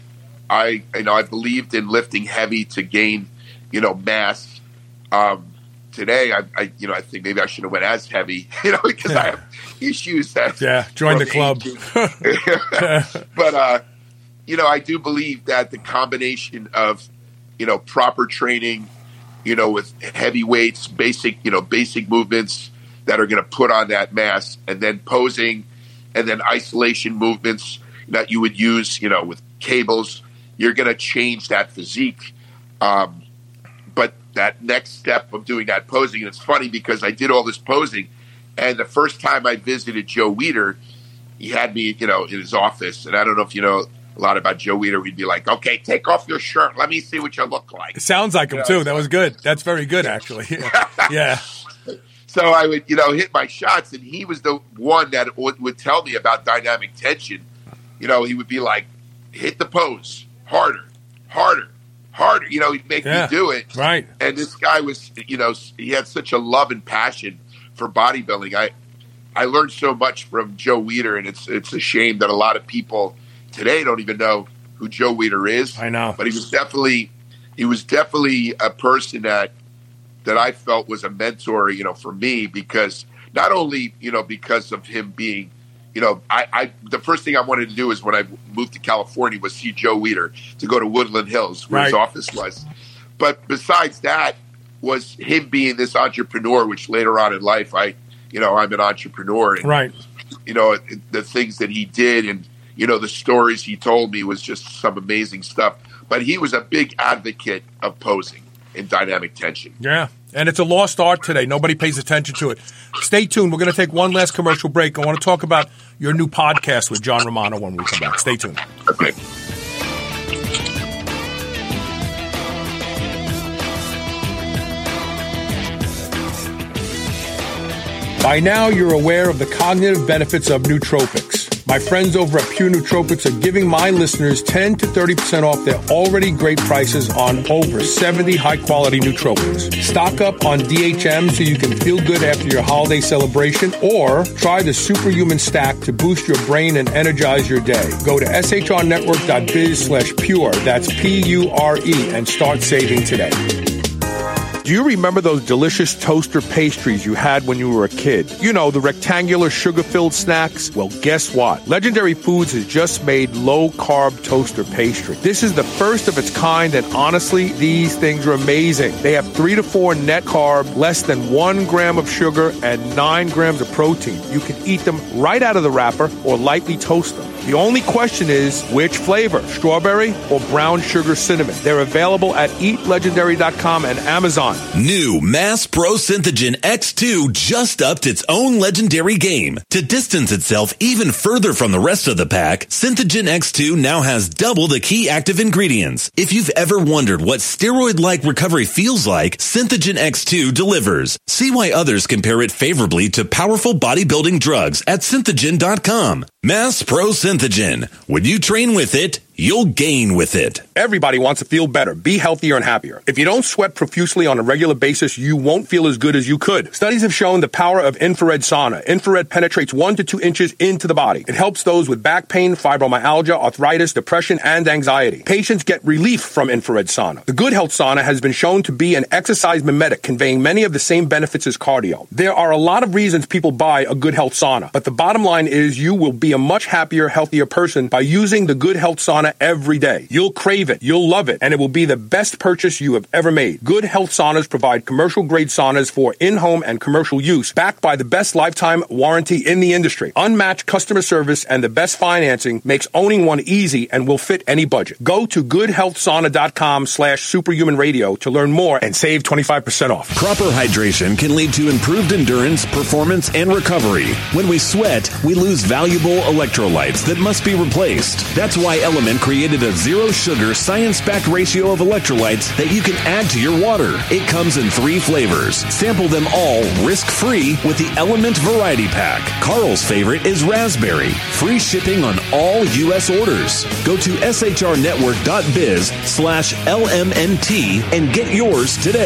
I, you know, I believed in lifting heavy to gain, you know, mass. Um, today, I, I, you know, I think maybe I should have went as heavy, you know, because I have issues that yeah, join the club. But uh, you know, I do believe that the combination of, you know, proper training, you know, with heavy weights, basic, you know, basic movements that are going to put on that mass, and then posing, and then isolation movements that you would use, you know, with cables, you're going to change that physique. Um, but that next step of doing that posing, and it's funny because I did all this posing, and the first time I visited Joe Weider, he had me, you know, in his office, and I don't know if you know a lot about Joe Weider. He'd be like, "Okay, take off your shirt. Let me see what you look like." It sounds like him, you know, too. That was good. That's very good, actually. Yeah. yeah. So I would, you know, hit my shots, and he was the one that would, would tell me about dynamic tension. You know, he would be like, hit the pose harder, harder, harder. You know, he'd make yeah, me do it. Right. And this guy was, you know, he had such a love and passion for bodybuilding. I I learned so much from Joe Weider, and it's it's a shame that a lot of people today don't even know who Joe Weider is. I know. But he was definitely he was definitely a person that that I felt was a mentor, you know, for me, because not only, you know, because of him being, you know, I, I the first thing I wanted to do is when I moved to California was see Joe Weider, to go to Woodland Hills where right. his office was. But besides that was him being this entrepreneur, which later on in life, I, you know, I'm an entrepreneur. And, right. You know, the things that he did and, you know, the stories he told me was just some amazing stuff. But he was a big advocate of posing in dynamic tension. Yeah, and it's a lost art today. Nobody pays attention to it. Stay tuned. We're going to take one last commercial break. I want to talk about your new podcast with John Romano when we come back. Stay tuned. Okay. By now, you're aware of the cognitive benefits of nootropics. My friends over at Pure Nootropics are giving my listeners ten to thirty percent off their already great prices on over seventy high-quality nootropics. Stock up on D H M so you can feel good after your holiday celebration, or try the Superhuman Stack to boost your brain and energize your day. Go to shrnetwork.biz slash pure, that's P U R E, and start saving today. Do you remember those delicious toaster pastries you had when you were a kid? You know, the rectangular sugar-filled snacks? Well, guess what? Legendary Foods has just made low-carb toaster pastry. This is the first of its kind, and honestly, these things are amazing. They have three to four net carb, less than one gram of sugar, and nine grams of protein. You can eat them right out of the wrapper or lightly toast them. The only question is, which flavor? Strawberry or brown sugar cinnamon? They're available at eat legendary dot com and Amazon. New Mass Pro Synthogen X two just upped its own legendary game. To distance itself even further from the rest of the pack, Synthogen X two now has double the key active ingredients. If you've ever wondered what steroid-like recovery feels like, Synthogen X two delivers. See why others compare it favorably to powerful bodybuilding drugs at synthogen dot com. Mass Pro Synthogen. When you train with it, you'll gain with it. Everybody wants to feel better, be healthier and happier. If you don't sweat profusely on a regular basis, you won't feel as good as you could. Studies have shown the power of infrared sauna. Infrared penetrates one to two inches into the body. It helps those with back pain, fibromyalgia, arthritis, depression, and anxiety. Patients get relief from infrared sauna. The Good Health Sauna has been shown to be an exercise mimetic, conveying many of the same benefits as cardio. There are a lot of reasons people buy a Good Health Sauna, but the bottom line is you will be a much happier, healthier person by using the Good Health Sauna every day. You'll crave it, you'll love it, and it will be the best purchase you have ever made. Good Health Saunas provide commercial-grade saunas for in-home and commercial use, backed by the best lifetime warranty in the industry. Unmatched customer service and the best financing makes owning one easy and will fit any budget. Go to good health sauna dot com slash superhuman radio to learn more and save twenty-five percent off. Proper hydration can lead to improved endurance, performance, and recovery. When we sweat, we lose valuable electrolytes that must be replaced. That's why Element created a zero-sugar, science-backed ratio of electrolytes that you can add to your water. It comes in three flavors. Sample them all risk-free with the Element Variety Pack. Carl's favorite is raspberry. Free shipping on all U S orders. Go to shrnetwork.biz slash LMNT and get yours today.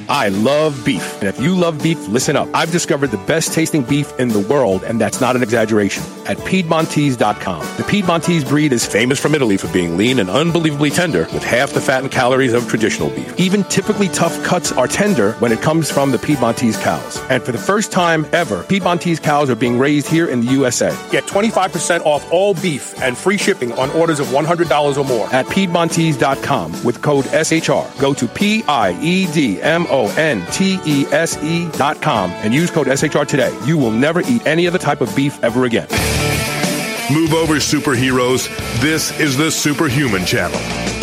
I love beef. And if you love beef, listen up. I've discovered the best tasting beef in the world, and that's not an exaggeration, at Piedmontese dot com. The Piedmontese breed is famous from Italy for being lean and unbelievably tender, with half the fat and calories of traditional beef. Even typically tough cuts are tender when it comes from the Piedmontese cows. And for the first time ever, Piedmontese cows are being raised here in the U S A. Get twenty-five percent off all beef and free shipping on orders of one hundred dollars or more at Piedmontese dot com with code S H R. Go to P I E D M O N T E S E dot com and use code S H R today. You will never eat any other type of beef ever again. Move over, superheroes. This is the Superhuman Channel.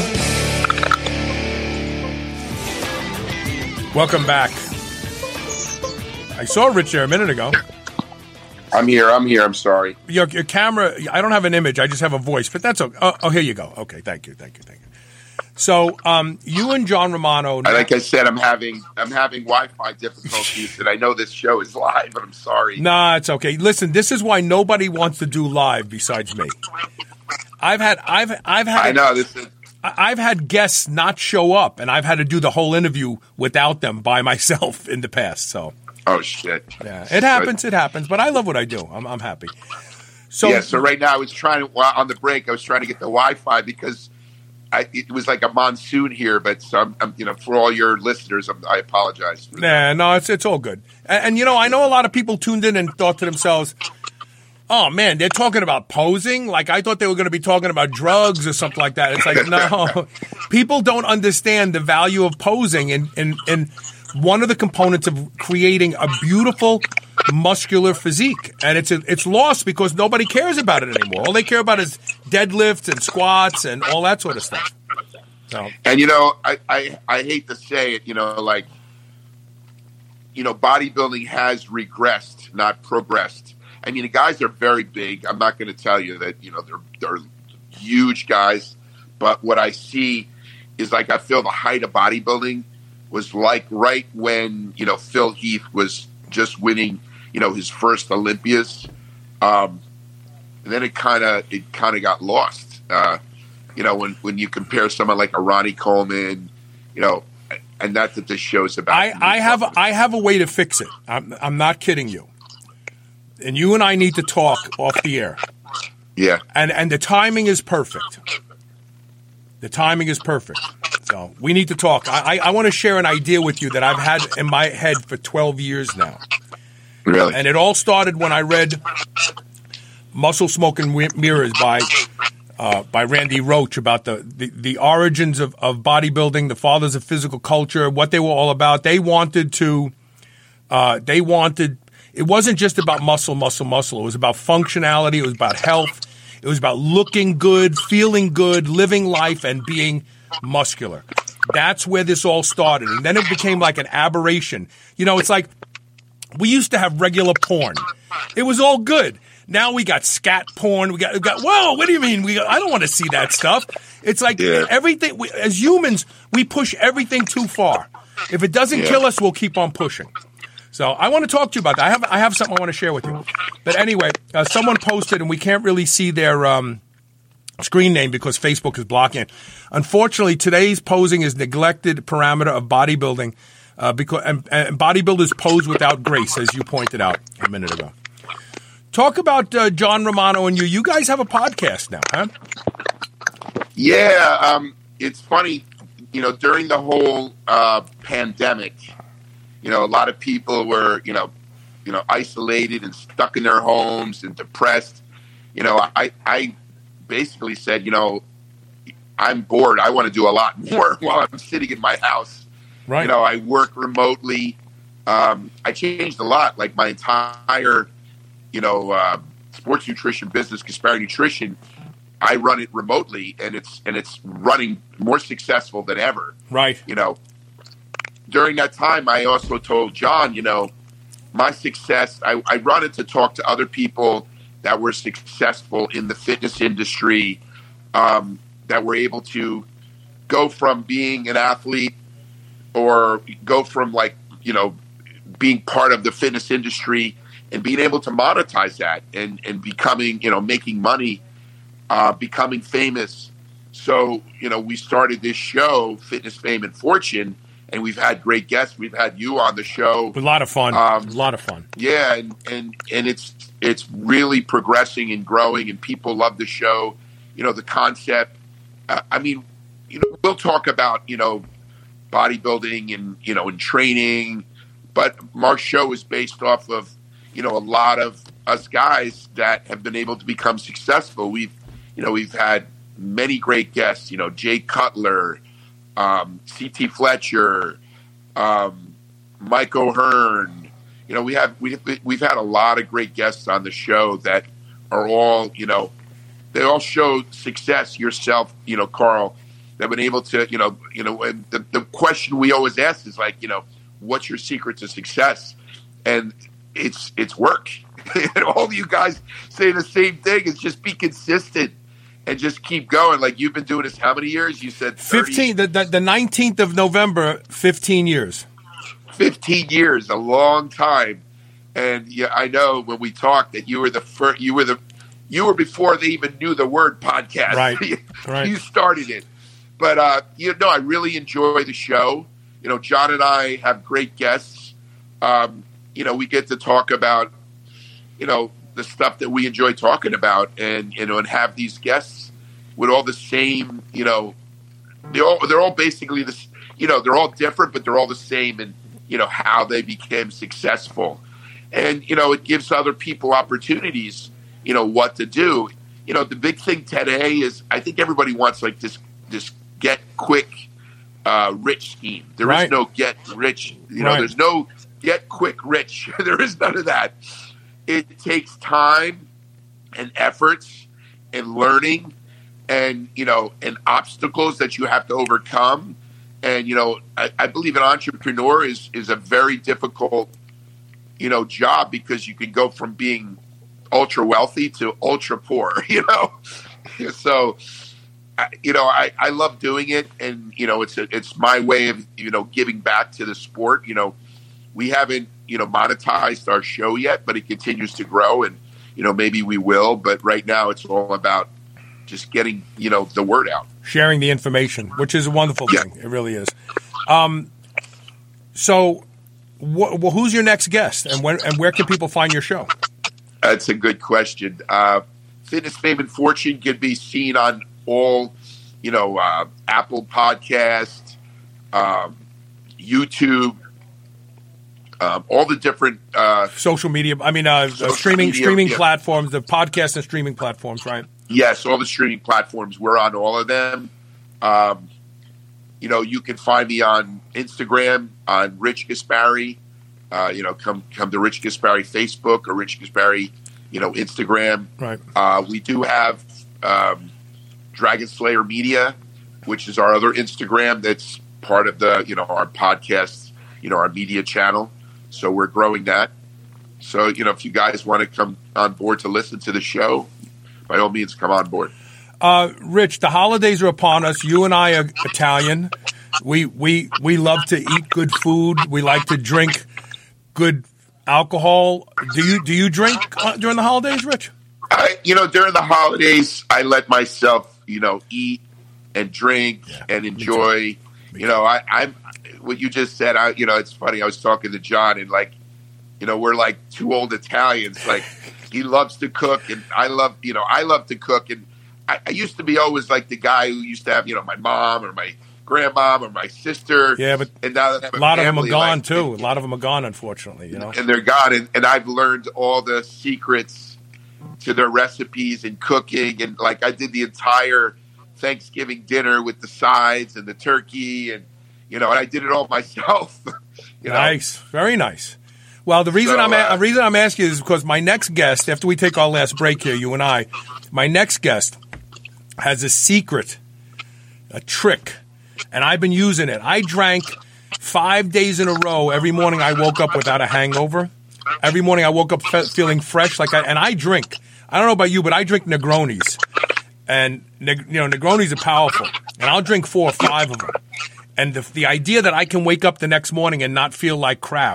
Welcome back. I saw Rich there a minute ago. I'm here. I'm here. I'm sorry. Your, your camera, I don't have an image. I just have a voice, but that's okay. Oh, oh, here you go. Okay, thank you. Thank you. Thank you. So, um, you and John Romano. Like I said, I'm having I'm having Wi-Fi difficulties, and I know this show is live, but I'm sorry. Nah, it's okay. Listen, this is why nobody wants to do live besides me. I've had I've I've had I know this is. I've had guests not show up, and I've had to do the whole interview without them by myself in the past. So. Oh shit! Yeah, it happens. It happens. But I love what I do. I'm I'm happy. So yeah. So right now I was trying to well, on the break. I was trying to get the Wi-Fi because. I, it was like a monsoon here, but some, um, you know, for all your listeners, I'm, I apologize. For nah, that. no, it's it's all good. And, and you know, I know a lot of people tuned in and thought to themselves, "Oh man, they're talking about posing." Like I thought they were going to be talking about drugs or something like that. It's like no, people don't understand the value of posing, and and and one of the components of creating a beautiful, muscular physique, and it's it's lost because nobody cares about it anymore. All they care about is deadlifts and squats and all that sort of stuff. So. And you know, I, I I hate to say it, you know, like you know, bodybuilding has regressed, not progressed. I mean, the guys are very big. I'm not going to tell you that you know they're they're huge guys, but what I see is like I feel the height of bodybuilding was like right when you know Phil Heath was just winning. You know, his first Olympias, um, and then it kind of it kind of got lost. Uh, you know, when, when you compare someone like a Ronnie Coleman, you know, and that's what this show's about. I, I have I have a way to fix it. I'm I'm not kidding you. And you and I need to talk off the air. Yeah. And and the timing is perfect. The timing is perfect. So we need to talk. I I, I want to share an idea with you that I've had in my head for twelve years now. Really? And it all started when I read Muscle, Smoke, and Mirrors by uh, by Randy Roach about the, the, the origins of, of bodybuilding, the fathers of physical culture, what they were all about. They wanted to, uh, they wanted, it wasn't just about muscle, muscle, muscle. It was about functionality. It was about health. It was about looking good, feeling good, living life, and being muscular. That's where this all started. And then it became like an aberration. You know, it's like, we used to have regular porn. It was all good. Now we got scat porn. We got, we got whoa, what do you mean? We got, I don't want to see that stuff. It's like yeah. everything, we, as humans, we push everything too far. If it doesn't yeah. kill us, we'll keep on pushing. So I want to talk to you about that. I have I have something I want to share with you. But anyway, uh, someone posted, and we can't really see their um, screen name because Facebook is blocking it. Unfortunately, today's posing is neglected parameter of bodybuilding. Uh, because and, and bodybuilders pose without grace, as you pointed out a minute ago. Talk about uh, John Romano and you. You guys have a podcast now, huh? Yeah, um, it's funny. You know, during the whole uh, pandemic, you know, a lot of people were, you know, you know, isolated and stuck in their homes and depressed. You know, I, I basically said, you know, I'm bored. I want to do a lot more while I'm sitting in my house. Right. You know, I work remotely. Um, I changed a lot. Like my entire, you know, uh, sports nutrition business, Gaspari Nutrition, I run it remotely, and it's and it's running more successful than ever. Right. You know, during that time, I also told John, you know, my success. I, I run it to talk to other people that were successful in the fitness industry, um, that were able to go from being an athlete. Or go from like, you know, being part of the fitness industry and being able to monetize that and, and becoming, you know, making money, uh, becoming famous. So, you know, we started this show, Fitness, Fame, and Fortune, and we've had great guests. We've had you on the show. A lot of fun. Um, a lot of fun. Yeah, and, and and it's it's really progressing and growing, and people love the show. You know, the concept. Uh, I mean, you know, we'll talk about, you know, bodybuilding and, you know, and training, but Mark's show is based off of, you know, a lot of us guys that have been able to become successful. We've, you know, we've had many great guests, you know, Jay Cutler, um, C T Fletcher, um, Mike O'Hearn. You know, we have, we, we've had a lot of great guests on the show that are all, you know, they all show success. Yourself, you know, Carl, they've been able to, you know, you know, and the, the question we always ask is like, you know, what's your secret to success? And it's, it's work. And all of you guys say the same thing. It's just be consistent and just keep going. Like, you've been doing this how many years? You said thirty? fifteen. The, the, the nineteenth of November, fifteen years. fifteen years, a long time. And yeah, I know when we talked that you were the first, you were the, you were before they even knew the word podcast. Right. you, right. you started it. But, uh, you know, I really enjoy the show. You know, John and I have great guests. Um, you know, we get to talk about, you know, the stuff that we enjoy talking about, and, you know, and have these guests with all the same, you know, they're all, they're all basically this, you know, they're all different, but they're all the same in, you know, how they became successful. And, you know, it gives other people opportunities, you know, what to do. You know, the big thing today is I think everybody wants like this, this get quick, uh, rich scheme. There right. is no get rich, you know, right. there's no get quick rich. There is none of that. It takes time and efforts and learning and, you know, and obstacles that you have to overcome. And, you know, I, I believe an entrepreneur is, is a very difficult, you know, job, because you can go from being ultra wealthy to ultra poor, you know? So, you know, I, I love doing it, and, you know, it's a, it's my way of, you know, giving back to the sport. You know, we haven't, you know, monetized our show yet, but it continues to grow, and, you know, maybe we will, but right now it's all about just getting, you know, the word out. Sharing the information, which is a wonderful yeah. thing. It really is. Um, so wh- well, who's your next guest, and when, and where can people find your show? That's a good question. Uh, Fitness, Fame, and Fortune can be seen on all, you know, uh, Apple Podcast, um, YouTube, um, all the different uh, social media. I mean, uh, streaming media, streaming yeah. platforms, the podcast and streaming platforms, right? Yes, all the streaming platforms. We're on all of them. Um, you know, you can find me on Instagram on Rich Gaspari. Uh, you know, come come to Rich Gaspari Facebook or Rich Gaspari, you know, Instagram. Right. Uh, we do have um, Dragon Slayer Media, which is our other Instagram that's part of the, you know, our podcast, you know, our media channel. So we're growing that. So, you know, if you guys want to come on board to listen to the show, by all means, come on board. Uh, Rich, the holidays are upon us. You and I are Italian. We we we love to eat good food. We like to drink good alcohol. Do you do you drink uh, during the holidays, Rich? I, you know, during the holidays, I let myself, you know, eat and drink yeah, and enjoy. You know, I, I'm what you just said. I, you know, it's funny. I was talking to John, and like, you know, we're like two old Italians. Like, he loves to cook, and I love, you know, I love to cook. And I, I used to be always like the guy who used to have, you know, my mom or my grandmom or my sister. Yeah, but and now that I have a lot a of them are gone like, too. A lot of them are gone, unfortunately. You know, and they're gone. And, and I've learned all the secrets to their recipes and cooking. And like, I did the entire Thanksgiving dinner with the sides and the turkey, and you know, and I did it all myself. you know? Nice, very nice. Well, the reason So, I'm uh, the reason I'm asking is because my next guest, after we take our last break here, you and I, my next guest has a secret, a trick, and I've been using it. I drank five days in a row. Every morning I woke up without a hangover. Every morning I woke up fe- feeling fresh, like I, and I drink. I don't know about you, but I drink Negronis, and you know Negronis are powerful, and I'll drink four or five of them. And the the idea that I can wake up the next morning and not feel like crap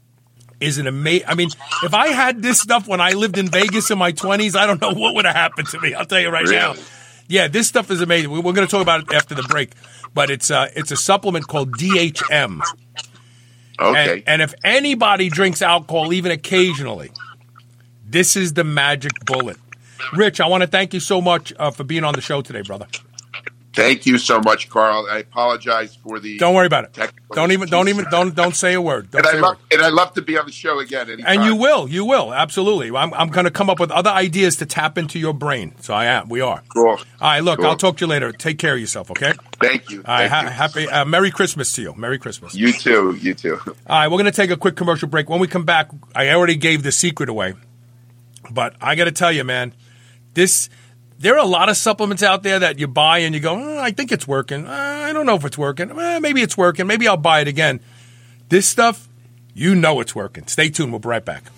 is an amazing. I mean, if I had this stuff when I lived in Vegas in my twenties, I don't know what would have happened to me. I'll tell you right Really? now. Yeah, this stuff is amazing. We're going to talk about it after the break, but it's uh, it's a supplement called D H M. Okay. And, and if anybody drinks alcohol, even occasionally, this is the magic bullet. Rich, I want to thank you so much uh, for being on the show today, brother. Thank you so much, Carl. I apologize for the. Don't worry about it. Don't even. Don't even. Don't. Don't say a word. Don't and say I a love. word. And I love to be on the show again. Anytime. And you will. You will. Absolutely. I'm. I'm going to come up with other ideas to tap into your brain. So I am. We are. Cool. All right. Look, Cool. I'll talk to you later. Take care of yourself. Okay. Thank you. All right. Thank Ha- you. happy. Uh, Merry Christmas to you. Merry Christmas. You too. You too. All right. We're going to take a quick commercial break. When we come back, I already gave the secret away, but I got to tell you, man, this. There are a lot of supplements out there that you buy and you go, oh, I think it's working. Uh, I don't know if it's working. Eh, maybe it's working. Maybe I'll buy it again. This stuff, you know it's working. Stay tuned. We'll be right back.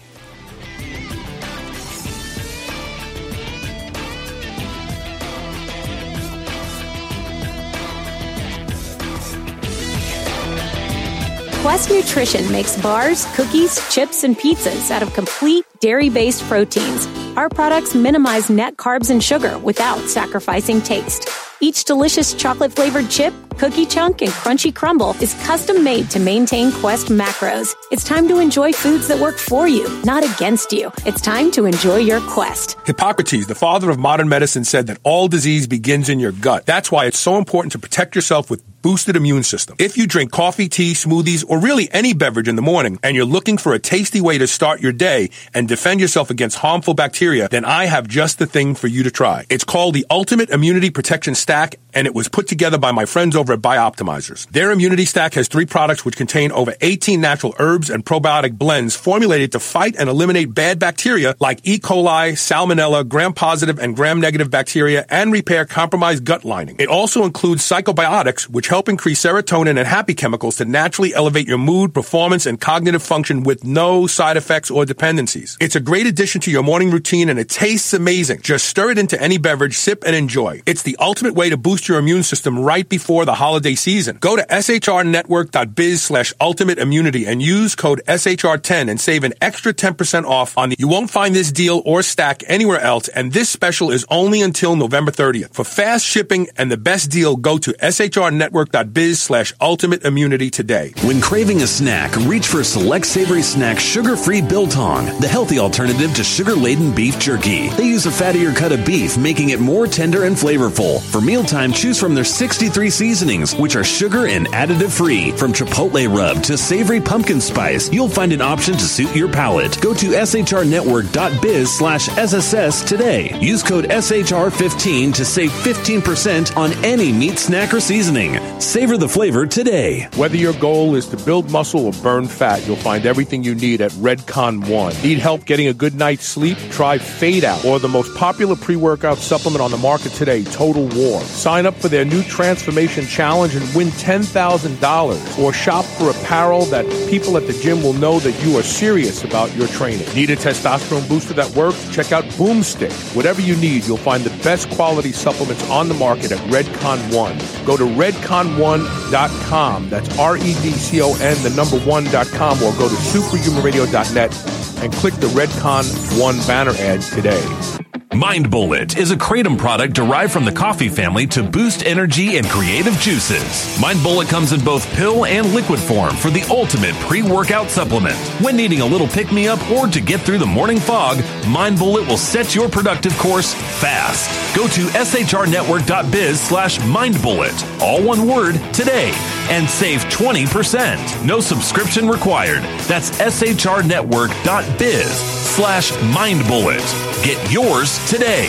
Quest Nutrition makes bars, cookies, chips, and pizzas out of complete dairy-based proteins. Our products minimize net carbs and sugar without sacrificing taste. Each delicious chocolate-flavored chip, cookie chunk, and crunchy crumble is custom-made to maintain Quest macros. It's time to enjoy foods that work for you, not against you. It's time to enjoy your Quest. Hippocrates, the father of modern medicine, said that all disease begins in your gut. That's why it's so important to protect yourself with boosted immune system. If you drink coffee, tea, smoothies, or really any beverage in the morning, and you're looking for a tasty way to start your day and defend yourself against harmful bacteria, then I have just the thing for you to try. It's called the Ultimate Immunity Protection Stack, and it was put together by my friends over at Bioptimizers. Their immunity stack has three products which contain over eighteen natural herbs and probiotic blends formulated to fight and eliminate bad bacteria like E. coli, salmonella, gram-positive and gram-negative bacteria, and repair compromised gut lining. It also includes psychobiotics, which help increase serotonin and happy chemicals to naturally elevate your mood, performance, and cognitive function with no side effects or dependencies. It's a great addition to your morning routine, and it tastes amazing. Just stir it into any beverage, sip, and enjoy. It's the ultimate way to boost your immune system right before the holiday season. Go to shrnetwork.biz slash ultimate immunity and use code S H R ten and save an extra ten percent off on the. You won't find this deal or stack anywhere else, and this special is only until November thirtieth. For fast shipping and the best deal, go to shrnetwork.biz slash ultimate immunity today. When craving a snack, reach for Select Savory Snack Sugar-Free Biltong, the healthy alternative to sugar-laden beef jerky. They use a fattier cut of beef, making it more tender and flavorful. For mealtime, choose from their sixty-three seasonings, which are sugar and additive-free. From chipotle rub to savory pumpkin spice, you'll find an option to suit your palate. Go to shrnetwork.biz slash SSS today. Use code S H R fifteen to save fifteen percent on any meat snack or seasoning. Savor the flavor today. Whether your goal is to build muscle or burn fat, you'll find everything you need at Redcon One. Need help getting a good night's sleep? Try Fade Out, or the most popular pre-workout supplement on the market today, Total War. Sign up for their new Transformation Challenge and win ten thousand dollars. Or shop for apparel that people at the gym will know that you are serious about your training. Need a testosterone booster that works? Check out Boomstick. Whatever you need, you'll find the best quality supplements on the market at Redcon One. Go to redcon one dot com. That's R E D C O N, the number one dot com, or go to superhuman radio dot net and click the Redcon One banner ad today. Mind Bullet is a kratom product derived from the coffee family to boost energy and creative juices. Mind Bullet comes in both pill and liquid form for the ultimate pre-workout supplement. When needing a little pick-me-up or to get through the morning fog, Mind Bullet will set your productive course fast. Go to shrnetwork.biz slash mindbullet, all one word, today, and save twenty percent. No subscription required. That's shrnetwork.biz slash mindbullet. Get yours today.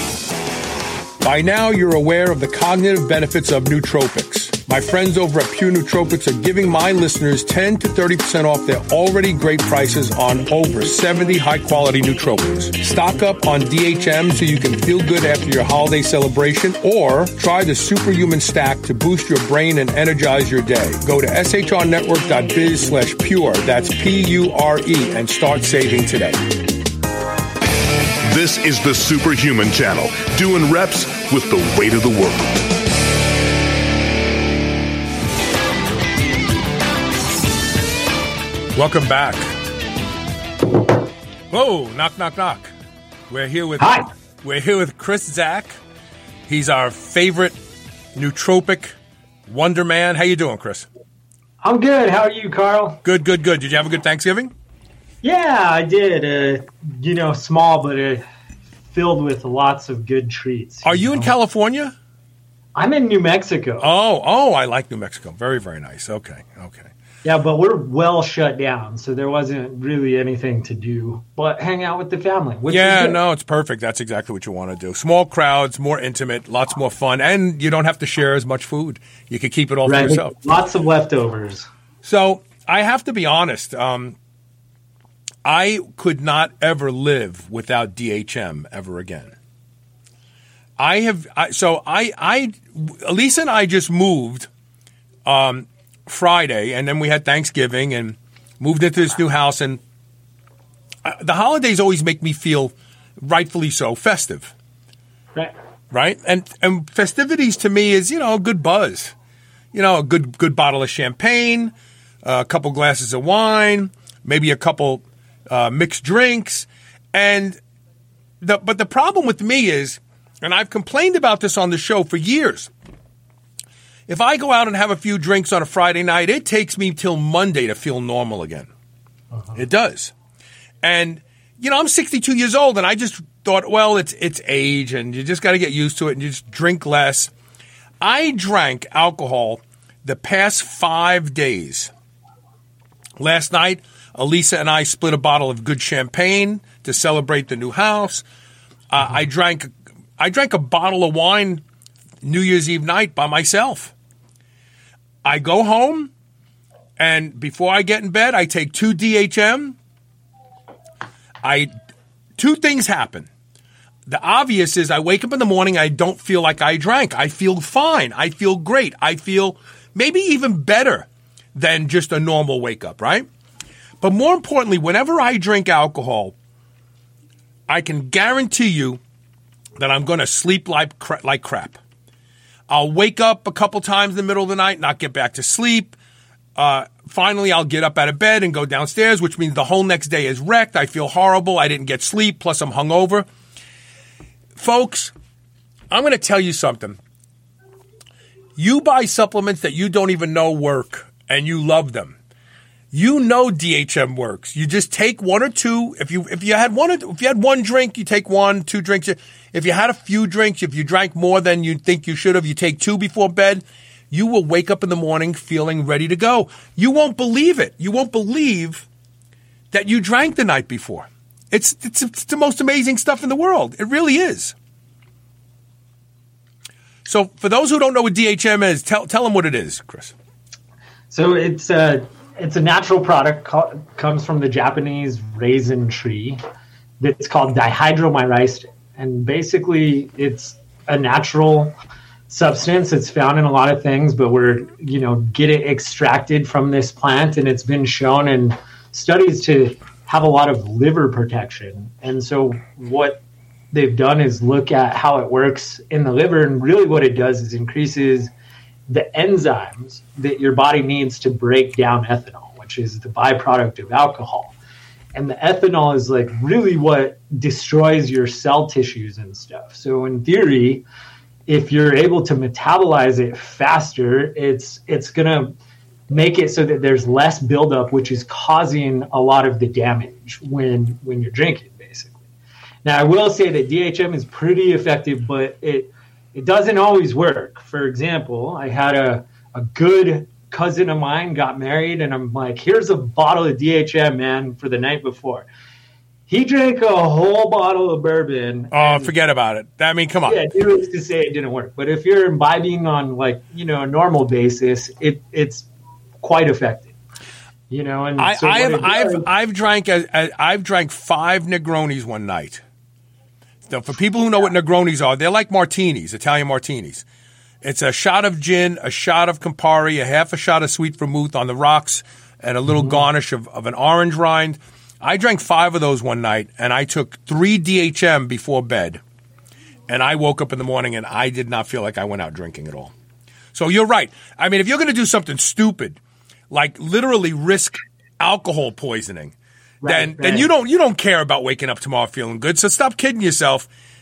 By now, you're aware of the cognitive benefits of nootropics. My friends over at Pure Nootropics are giving my listeners ten to thirty percent off their already great prices on over seventy high-quality nootropics. Stock up on D H M so you can feel good after your holiday celebration, or try the Superhuman Stack to boost your brain and energize your day. Go to shrnetwork.biz slash pure, that's P U R E, and start saving today. This is the Superhuman Channel, doing reps with the weight of the world. Welcome back. Whoa, knock, knock, knock. We're here with Hi. We're here with Chris Zach. He's our favorite nootropic wonder man. How you doing, Chris? I'm good. How are you, Carl? Good, good, good. Did you have a good Thanksgiving? Yeah, I did. Uh, you know, small, but uh, filled with lots of good treats. Are you, you know? in California? I'm in New Mexico. Oh, oh, I like New Mexico. Very, very nice. Okay, okay. Yeah, but we're well shut down, so there wasn't really anything to do but hang out with the family. Which yeah, is good. No, it's perfect. That's exactly what you want to do. Small crowds, more intimate, lots more fun, and you don't have to share as much food. You can keep it all right. for yourself. Lots of leftovers. So I have to be honest. Um, I could not ever live without D H M ever again. I have I, so I I Elisa and I just moved um, Friday, and then we had Thanksgiving and moved into this new house. And uh, the holidays always make me feel, rightfully so, festive. Right. Right. And and festivities to me is, you know, a good buzz. You know, a good good bottle of champagne, uh, a couple glasses of wine, maybe a couple uh, mixed drinks, and the but the problem with me is. And I've complained about this on the show for years. If I go out and have a few drinks on a Friday night, it takes me till Monday to feel normal again. Uh-huh. It does. And, you know, I'm sixty-two years old, and I just thought, well, it's it's age, and you just got to get used to it, and you just drink less. I drank alcohol the past five days. Last night, Elisa and I split a bottle of good champagne to celebrate the new house. Uh, uh-huh. I drank... I drank a bottle of wine New Year's Eve night by myself. I go home, and before I get in bed, I take two D H M. I two things happen. The obvious is I wake up in the morning, I don't feel like I drank. I feel fine. I feel great. I feel maybe even better than just a normal wake up, right? But more importantly, whenever I drink alcohol, I can guarantee you that I'm going to sleep like cra- like crap. I'll wake up a couple times in the middle of the night, not get back to sleep. Uh, finally, I'll get up out of bed and go downstairs, which means the whole next day is wrecked. I feel horrible. I didn't get sleep, plus I'm hungover. Folks, I'm going to tell you something. You buy supplements that you don't even know work, and you love them. You know D H M works. You just take one or two. If you if you had one if you had one drink, you take one, two drinks. If you had a few drinks, if you drank more than you think you should have, you take two before bed. You will wake up in the morning feeling ready to go. You won't believe it. You won't believe that you drank the night before. It's it's, it's the most amazing stuff in the world. It really is. So for those who don't know what D H M is, tell tell them what it is, Chris. So it's a it's a natural product. Called, comes from the Japanese raisin tree. That's called dihydromyristin, and basically it's a natural substance. It's found in a lot of things, but we're you know get it extracted from this plant, and it's been shown in studies to have a lot of liver protection. And so what they've done is look at how it works in the liver, and really what it does is increases the enzymes that your body needs to break down ethanol, which is the byproduct of alcohol. And the ethanol is like really what destroys your cell tissues and stuff. So in theory, if you're able to metabolize it faster, it's it's going to make it so that there's less buildup, which is causing a lot of the damage when when you're drinking, basically. Now, I will say that D H M is pretty effective, but it It doesn't always work. For example, I had a, a good cousin of mine got married, and I'm like, here's a bottle of D H M, man, for the night before. He drank a whole bottle of bourbon. Oh, forget about it. I mean, come on. Yeah, needless to say, it didn't work. But if you're imbibing on, like, you know, a normal basis, it it's quite effective. You know, and I, so I have does, I've I've drank a, a, I've drank five Negronis one night. Now, for people who know what Negronis are, they're like martinis, Italian martinis. It's a shot of gin, a shot of Campari, a half a shot of sweet vermouth on the rocks, and a little mm-hmm. garnish of, of an orange rind. I drank five of those one night, and I took three D H M before bed. And I woke up in the morning, and I did not feel like I went out drinking at all. So you're right. I mean, if you're going to do something stupid, like literally risk alcohol poisoning, Right, then right. then you don't you don't care about waking up tomorrow feeling good. So stop kidding yourself.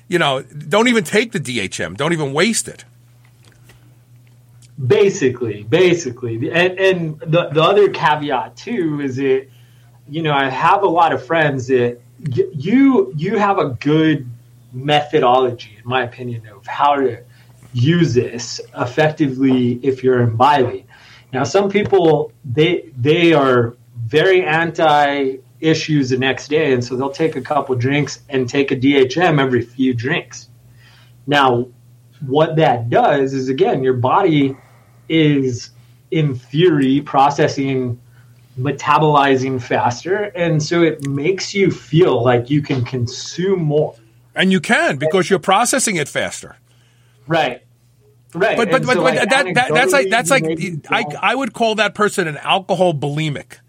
you know, don't even take the D H M. Don't even waste it. Basically, basically. And, and the, the other caveat, too, is that, you know, I have a lot of friends that you you have a good methodology, in my opinion, of how to use this effectively if you're imbibing. Now, some people, they they are very anti issues the next day, and so they'll take a couple drinks and take a D H M every few drinks. Now, what that does is, again, your body is, in theory, processing, metabolizing faster, and so it makes you feel like you can consume more. And you can, because you're processing it faster. Right. Right. But but, but, so, but like, that, that that's like that's like I feel... I would call that person an alcohol bulimic.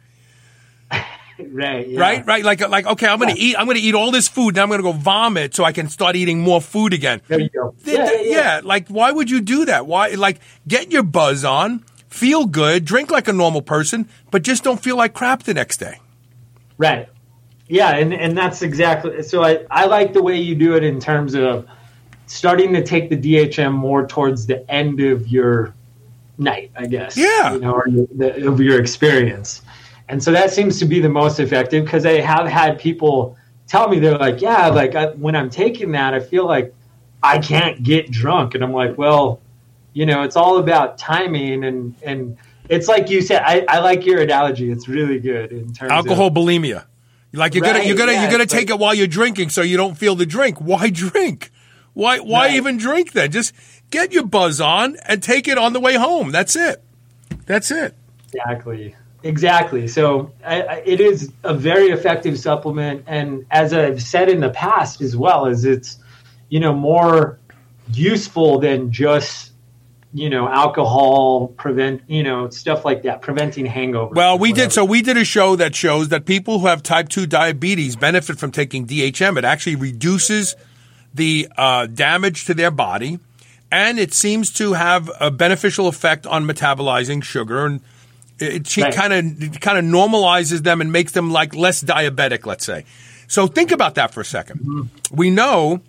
Right. Yeah. Right. Right. Like like okay, I'm gonna yeah. eat. I'm gonna eat all this food. Now I'm gonna go vomit so I can start eating more food again. There you go. Yeah, yeah, yeah. yeah. Like, why would you do that? Why? Like, get your buzz on, feel good, drink like a normal person, but just don't feel like crap the next day. Right. Yeah, and and that's exactly. So I I like the way you do it in terms of starting to take the D H M more towards the end of your night, I guess. Yeah. You know, or the, of your experience. And so that seems to be the most effective, because I have had people tell me, they're like, yeah, like I, when I'm taking that, I feel like I can't get drunk. And I'm like, well, you know, it's all about timing. And, and it's like you said, I, I like your analogy. It's really good in terms alcohol of bulimia. Like you're right, gonna, you're gonna, yeah, you're gonna take like, it while you're drinking, so you don't feel the drink. Why drink? Why, why right. even drink then? Just get your buzz on and take it on the way home. That's it. That's it. Exactly. Exactly. So I, I, it is a very effective supplement. And as I've said in the past as well, is it's, you know, more useful than just, you know, alcohol, prevent, you know, stuff like that, preventing hangovers. Well, we did. So we did a show that shows that people who have type two diabetes benefit from taking D H M. It actually reduces the uh, damage to their body, and it seems to have a beneficial effect on metabolizing sugar, and it kind of kind of normalizes them and makes them like less diabetic, let's say. So think about that for a second. Mm-hmm. We know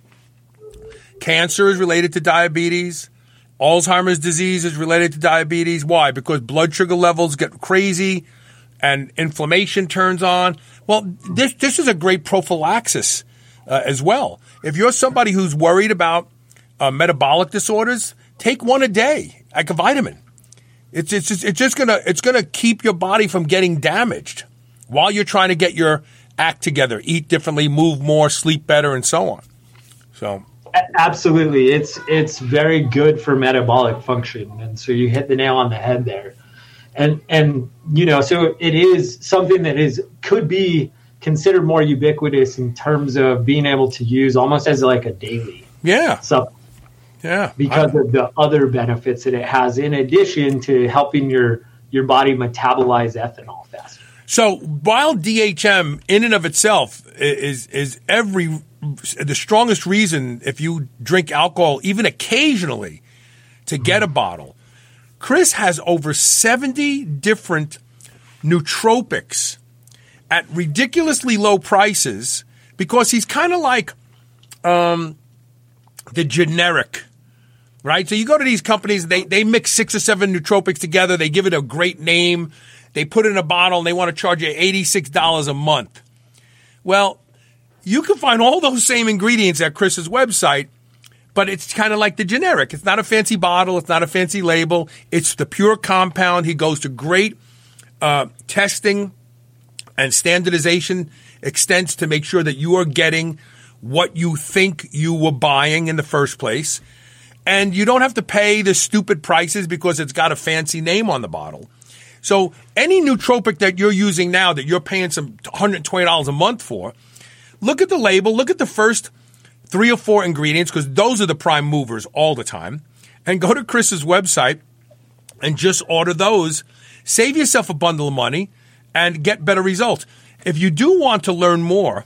cancer is related to diabetes. Alzheimer's disease is related to diabetes. Why? Because blood sugar levels get crazy and inflammation turns on. Well, this this is a great prophylaxis uh, as well. If you're somebody who's worried about uh, metabolic disorders, take one a day, like a vitamin. It's it's just, it's just gonna it's gonna keep your body from getting damaged while you're trying to get your act together, eat differently, move more, sleep better, and so on. So absolutely, it's it's very good for metabolic function, and so you hit the nail on the head there. And and you know, so it is something that is could be considered more ubiquitous in terms of being able to use almost as like a daily yeah supplement. Yeah, because I, of the other benefits that it has, in addition to helping your your body metabolize ethanol faster. So while D H M in and of itself is is every the strongest reason if you drink alcohol even occasionally to get a bottle, Chris has over seventy different nootropics at ridiculously low prices, because he's kind of like um, the generic. Right? So you go to these companies, they, they mix six or seven nootropics together. They give it a great name. They put it in a bottle, and they want to charge you eighty-six dollars a month. Well, you can find all those same ingredients at Chris's website, but it's kind of like the generic. It's not a fancy bottle. It's not a fancy label. It's the pure compound. He goes to great uh, testing and standardization extents to make sure that you are getting what you think you were buying in the first place. And you don't have to pay the stupid prices because it's got a fancy name on the bottle. So any nootropic that you're using now that you're paying some one hundred twenty dollars a month for, look at the label, look at the first three or four ingredients, because those are the prime movers all the time, and go to Chris's website and just order those. Save yourself a bundle of money and get better results. If you do want to learn more,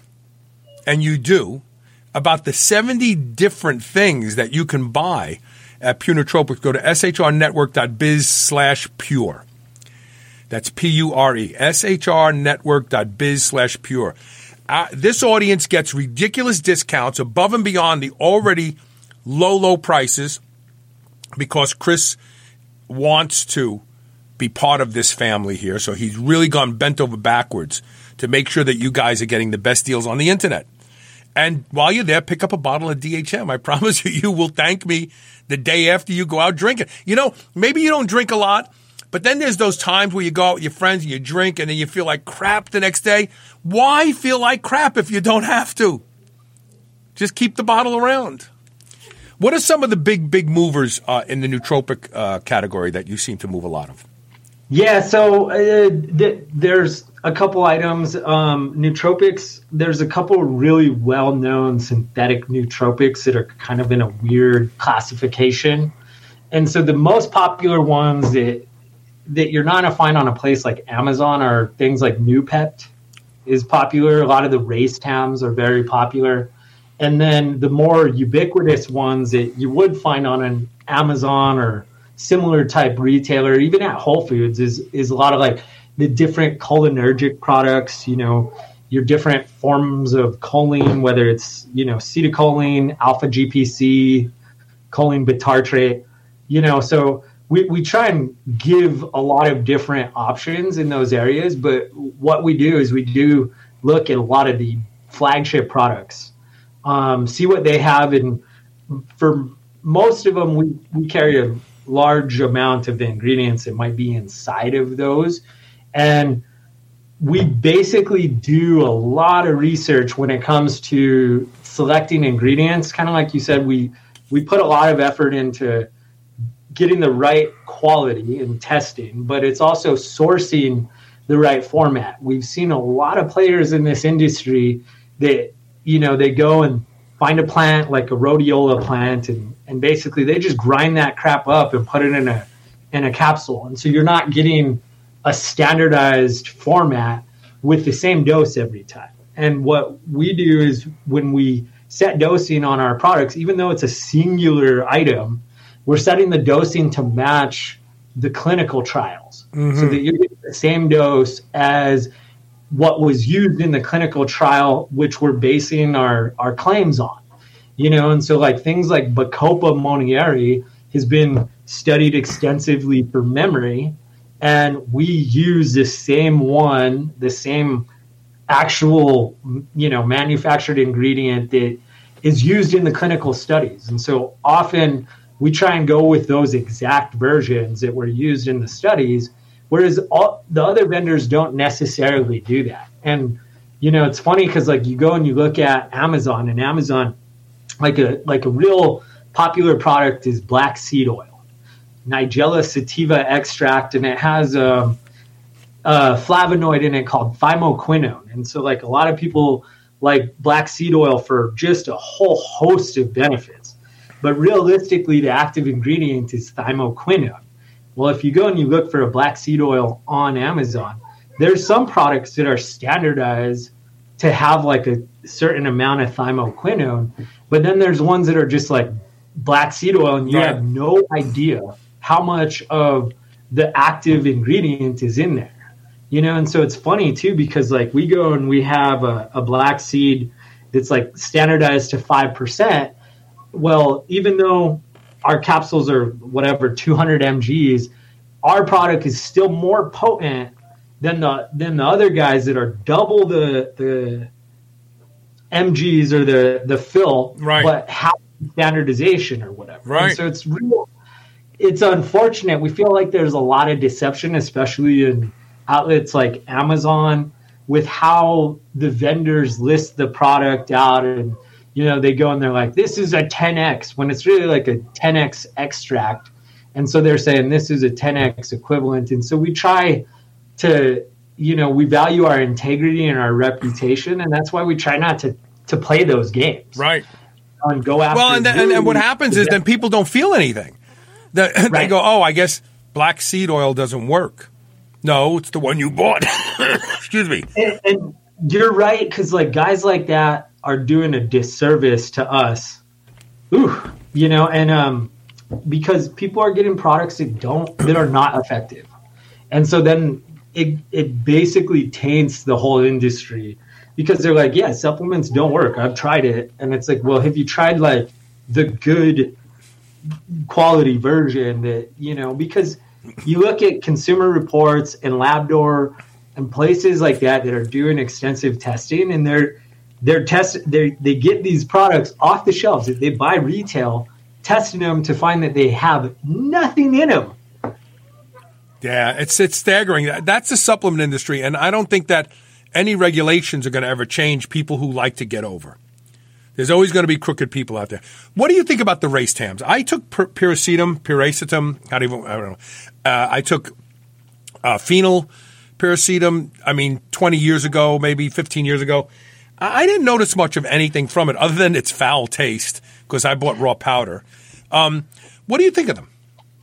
and you do, about the seventy different things that you can buy at Pure Nootropics, go to shrnetwork.biz slash pure. That's P U R E, shrnetwork.biz slash pure. uh, this audience gets ridiculous discounts above and beyond the already low, low prices because Chris wants to be part of this family here. So he's really gone bent over backwards to make sure that you guys are getting the best deals on the internet. And while you're there, pick up a bottle of D H M. I promise you, you will thank me the day after you go out drinking. You know, maybe you don't drink a lot, but then there's those times where you go out with your friends and you drink and then you feel like crap the next day. Why feel like crap if you don't have to? Just keep the bottle around. What are some of the big, big movers uh, in the nootropic uh, category that you seem to move a lot of? Yeah, so uh, th- there's a couple items. Um, nootropics, there's a couple really well-known synthetic nootropics that are kind of in a weird classification. And so the most popular ones that that you're not going to find on a place like Amazon are things like Noopept is popular. A lot of the race tams are very popular. And then the more ubiquitous ones that you would find on an Amazon or similar type retailer, even at Whole Foods, is is a lot of like the different cholinergic products, you know, your different forms of choline, whether it's, you know, acetylcholine, alpha G P C, choline bitartrate, you know, so we, we try and give a lot of different options in those areas. But what we do is we do look at a lot of the flagship products, um, see what they have. And for most of them, we, we carry a large amount of the ingredients that might be inside of those. And we basically do a lot of research when it comes to selecting ingredients. Kind of like you said, we, we put a lot of effort into getting the right quality and testing, but it's also sourcing the right format. We've seen a lot of players in this industry that, you know, they go and find a plant like a rhodiola plant and, and basically they just grind that crap up and put it in a in a capsule. And so you're not getting a standardized format with the same dose every time. And what we do is when we set dosing on our products, even though it's a singular item, we're setting the dosing to match the clinical trials, mm-hmm. so that you get the same dose as what was used in the clinical trial, which we're basing our, our claims on. You know, and so like things like Bacopa monnieri has been studied extensively for memory, and we use the same one, the same actual, you know, manufactured ingredient that is used in the clinical studies. And so often we try and go with those exact versions that were used in the studies, whereas all the other vendors don't necessarily do that. And, you know, it's funny because like you go and you look at Amazon, and Amazon, like a like a real popular product is black seed oil, Nigella sativa extract, and it has a, a flavonoid in it called thymoquinone. And so like a lot of people like black seed oil for just a whole host of benefits. But realistically, the active ingredient is thymoquinone. Well, if you go and you look for a black seed oil on Amazon, there's some products that are standardized to have like a certain amount of thymoquinone, but then there's ones that are just like black seed oil, and you right. have no idea how much of the active ingredient is in there. You know, and so it's funny too, because like we go and we have a, a black seed that's like standardized to five percent. Well, even though our capsules are whatever two hundred milligrams, our product is still more potent than the than the other guys that are double the the M Gs or the the fill, right. but half standardization or whatever. Right. And so it's real. It's unfortunate. We feel like there's a lot of deception, especially in outlets like Amazon, with how the vendors list the product out, and you know they go and they're like, "This is a ten X," when it's really like a ten X extract, and so they're saying this is a ten X equivalent. And so we try to, you know, we value our integrity and our reputation, and that's why we try not to to play those games, right? And go after. Well, and, and, and what happens is then people don't feel anything. The, right. They go, "Oh, I guess black seed oil doesn't work." No, it's the one you bought. Excuse me. And, and you're right, because like guys like that are doing a disservice to us. Ooh, you know, and um, because people are getting products that don't that are not effective, and so then it it basically taints the whole industry because they're like, yeah, supplements don't work. I've tried it. And it's like, well, have you tried like the good quality version that, you know, because you look at Consumer Reports and Labdoor and places like that that are doing extensive testing, and they're they're test they they get these products off the shelves that they buy retail, testing them to find that they have nothing in them. Yeah, it's it's staggering. That's the supplement industry, and I don't think that any regulations are going to ever change people who like to get over. There's always going to be crooked people out there. What do you think about the race Tams? I took pir- piracetam, piracetam, how do you, I don't know. Uh, I took uh, phenyl piracetam, I mean, twenty years ago, maybe fifteen years ago. I, I didn't notice much of anything from it other than its foul taste because I bought raw powder. Um, what do you think of them?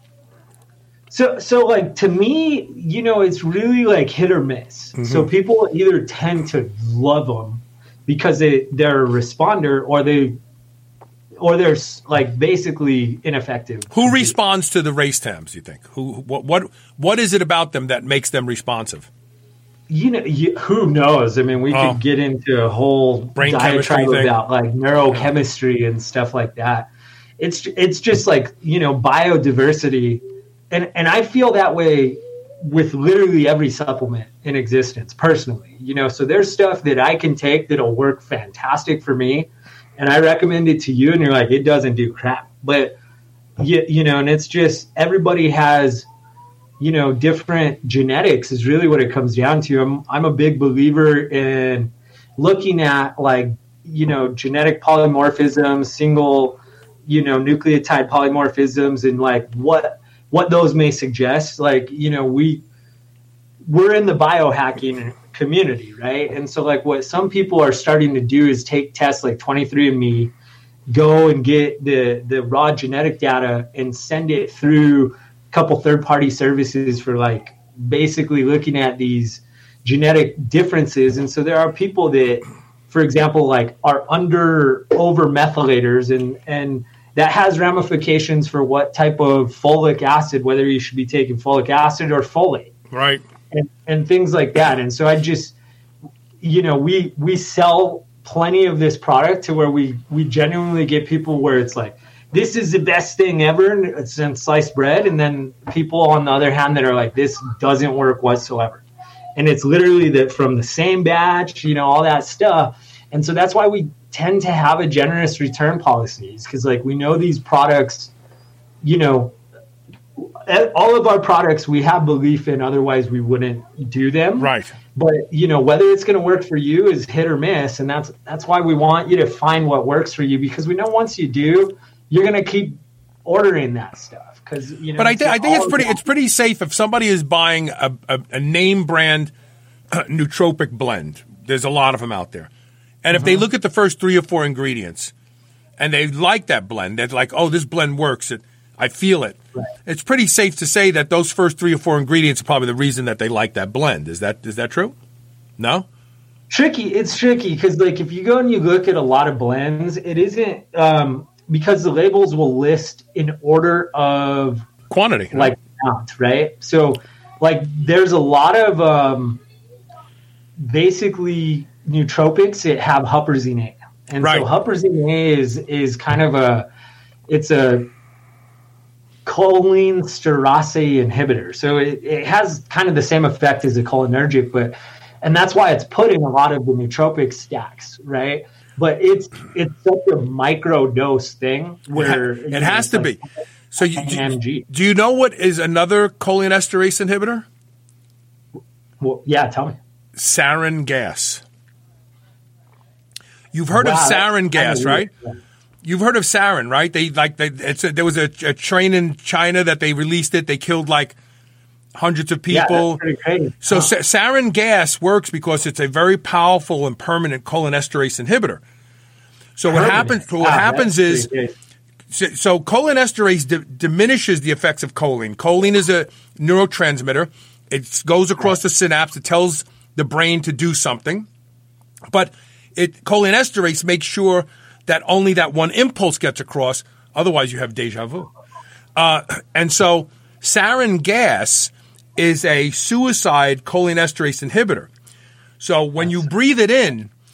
So, so like to me, you know, it's really like hit or miss. Mm-hmm. So people either tend to love them because they they're a responder, or they or they're like basically ineffective. Who responds to the race Tams? You think who what what what is it about them that makes them responsive? You know, you, who knows? I mean, we oh. could get into a whole brain diatribe chemistry about like neurochemistry and stuff like that. It's it's just like, you know, biodiversity. And and I feel that way with literally every supplement in existence personally, you know, so there's stuff that I can take that'll work fantastic for me. And I recommend it to you and you're like, it doesn't do crap, but you, you know, and it's just, everybody has, you know, different genetics is really what it comes down to. I'm, I'm a big believer in looking at like, you know, genetic polymorphisms, single, you know, nucleotide polymorphisms, and like what, what those may suggest. Like, you know, we, we're in the biohacking community, right? And so like what some people are starting to do is take tests like twenty-three and me, go and get the, the raw genetic data and send it through a couple third-party services for like basically looking at these genetic differences. And so there are people that, for example, like are under over methylators, and, and that has ramifications for what type of folic acid, whether you should be taking folic acid or folate. Right. And, and things like that. And so I just, you know, we, we sell plenty of this product to where we, we genuinely get people where it's like, this is the best thing ever since sliced bread. And then people on the other hand that are like, this doesn't work whatsoever. And it's literally that from the same batch, you know, all that stuff. And so that's why we tend to have a generous return policies, because like we know these products, you know, all of our products we have belief in, otherwise we wouldn't do them. Right. But you know, whether it's going to work for you is hit or miss, and that's that's why we want you to find what works for you, because we know once you do, you're going to keep ordering that stuff. Because you know, but I, th- I think it's pretty it's pretty safe if somebody is buying a, a, a name brand uh, nootropic blend. There's a lot of them out there. And if mm-hmm. they look at the first three or four ingredients and they like that blend, they're like, oh, this blend works. It, I feel it. Right. It's pretty safe to say that those first three or four ingredients are probably the reason that they like that blend. Is that is that true? No? Tricky. It's tricky because, like, if you go and you look at a lot of blends, it isn't um, because the labels will list in order of quantity, like amount, right? So, like, there's a lot of um, basically nootropics that have huperzine A, and right. so huperzine A is is kind of a it's a choline sterase inhibitor. So it, it has kind of the same effect as a cholinergic, but and that's why it's put in a lot of the nootropic stacks, right? But it's it's such a micro dose thing where it, it has to like be. So you, do, do you know what is another cholinesterase inhibitor? Well, yeah, tell me. Sarin gas. You've heard wow, of sarin gas, right? Yeah. You've heard of sarin, right? They like they, it's a, there was a, a train in China that they released it. They killed like hundreds of people. Yeah, that's pretty crazy. So huh. sa- sarin gas works because it's a very powerful and permanent cholinesterase inhibitor. So what happens? So what wow, happens is, so, so cholinesterase di- diminishes the effects of choline. Choline is a neurotransmitter. It goes across right. the synapse. It tells the brain to do something, but it cholinesterase makes sure that only that one impulse gets across. Otherwise, you have deja vu. Uh, and so sarin gas is a suicide cholinesterase inhibitor. So when you breathe it in,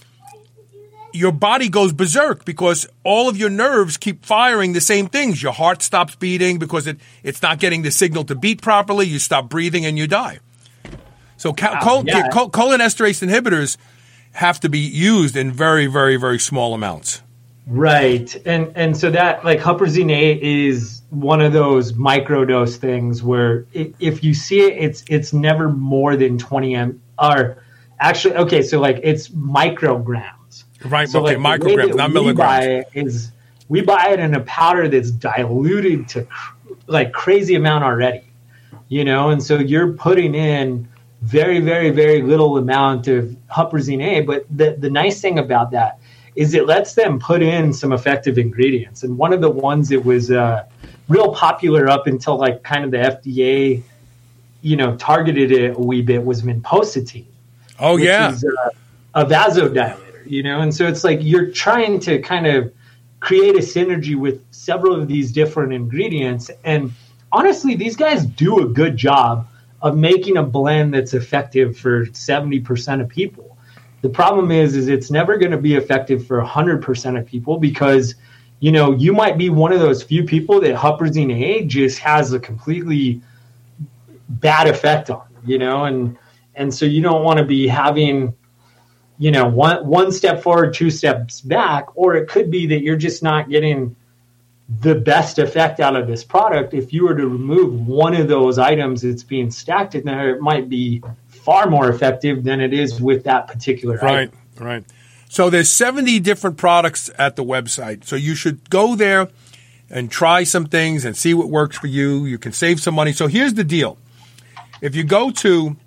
your body goes berserk because all of your nerves keep firing the same things. Your heart stops beating because it, it's not getting the signal to beat properly. You stop breathing and you die. So wow, col- yeah. col- cholinesterase inhibitors have to be used in very, very, very small amounts. Right. And and so that, like, huperzine A is one of those microdose things where it, if you see it, it's it's never more than twenty m. Or actually, okay, so like it's micrograms. Right. So okay, like micrograms, not we milligrams. Buy it is we buy it in a powder that's diluted to cr- like crazy amount already, you know, and so you're putting in very, very, very little amount of huperzine A. But the the nice thing about that is it lets them put in some effective ingredients. And one of the ones that was uh, real popular up until like kind of the F D A, you know, targeted it a wee bit was vinpocetine. Oh, which yeah. is uh, a vasodilator, you know? And so it's like you're trying to kind of create a synergy with several of these different ingredients. And honestly, these guys do a good job of making a blend that's effective for seventy percent of people. The problem is, is it's never going to be effective for one hundred percent of people because, you know, you might be one of those few people that huperzine A just has a completely bad effect on, you know, and and so you don't want to be having, you know, one one step forward, two steps back, or it could be that you're just not getting the best effect out of this product. If you were to remove one of those items that's being stacked in there, it might be far more effective than it is with that particular right, item. Right. So there's seventy different products at the website. So you should go there and try some things and see what works for you. You can save some money. So here's the deal. If you go to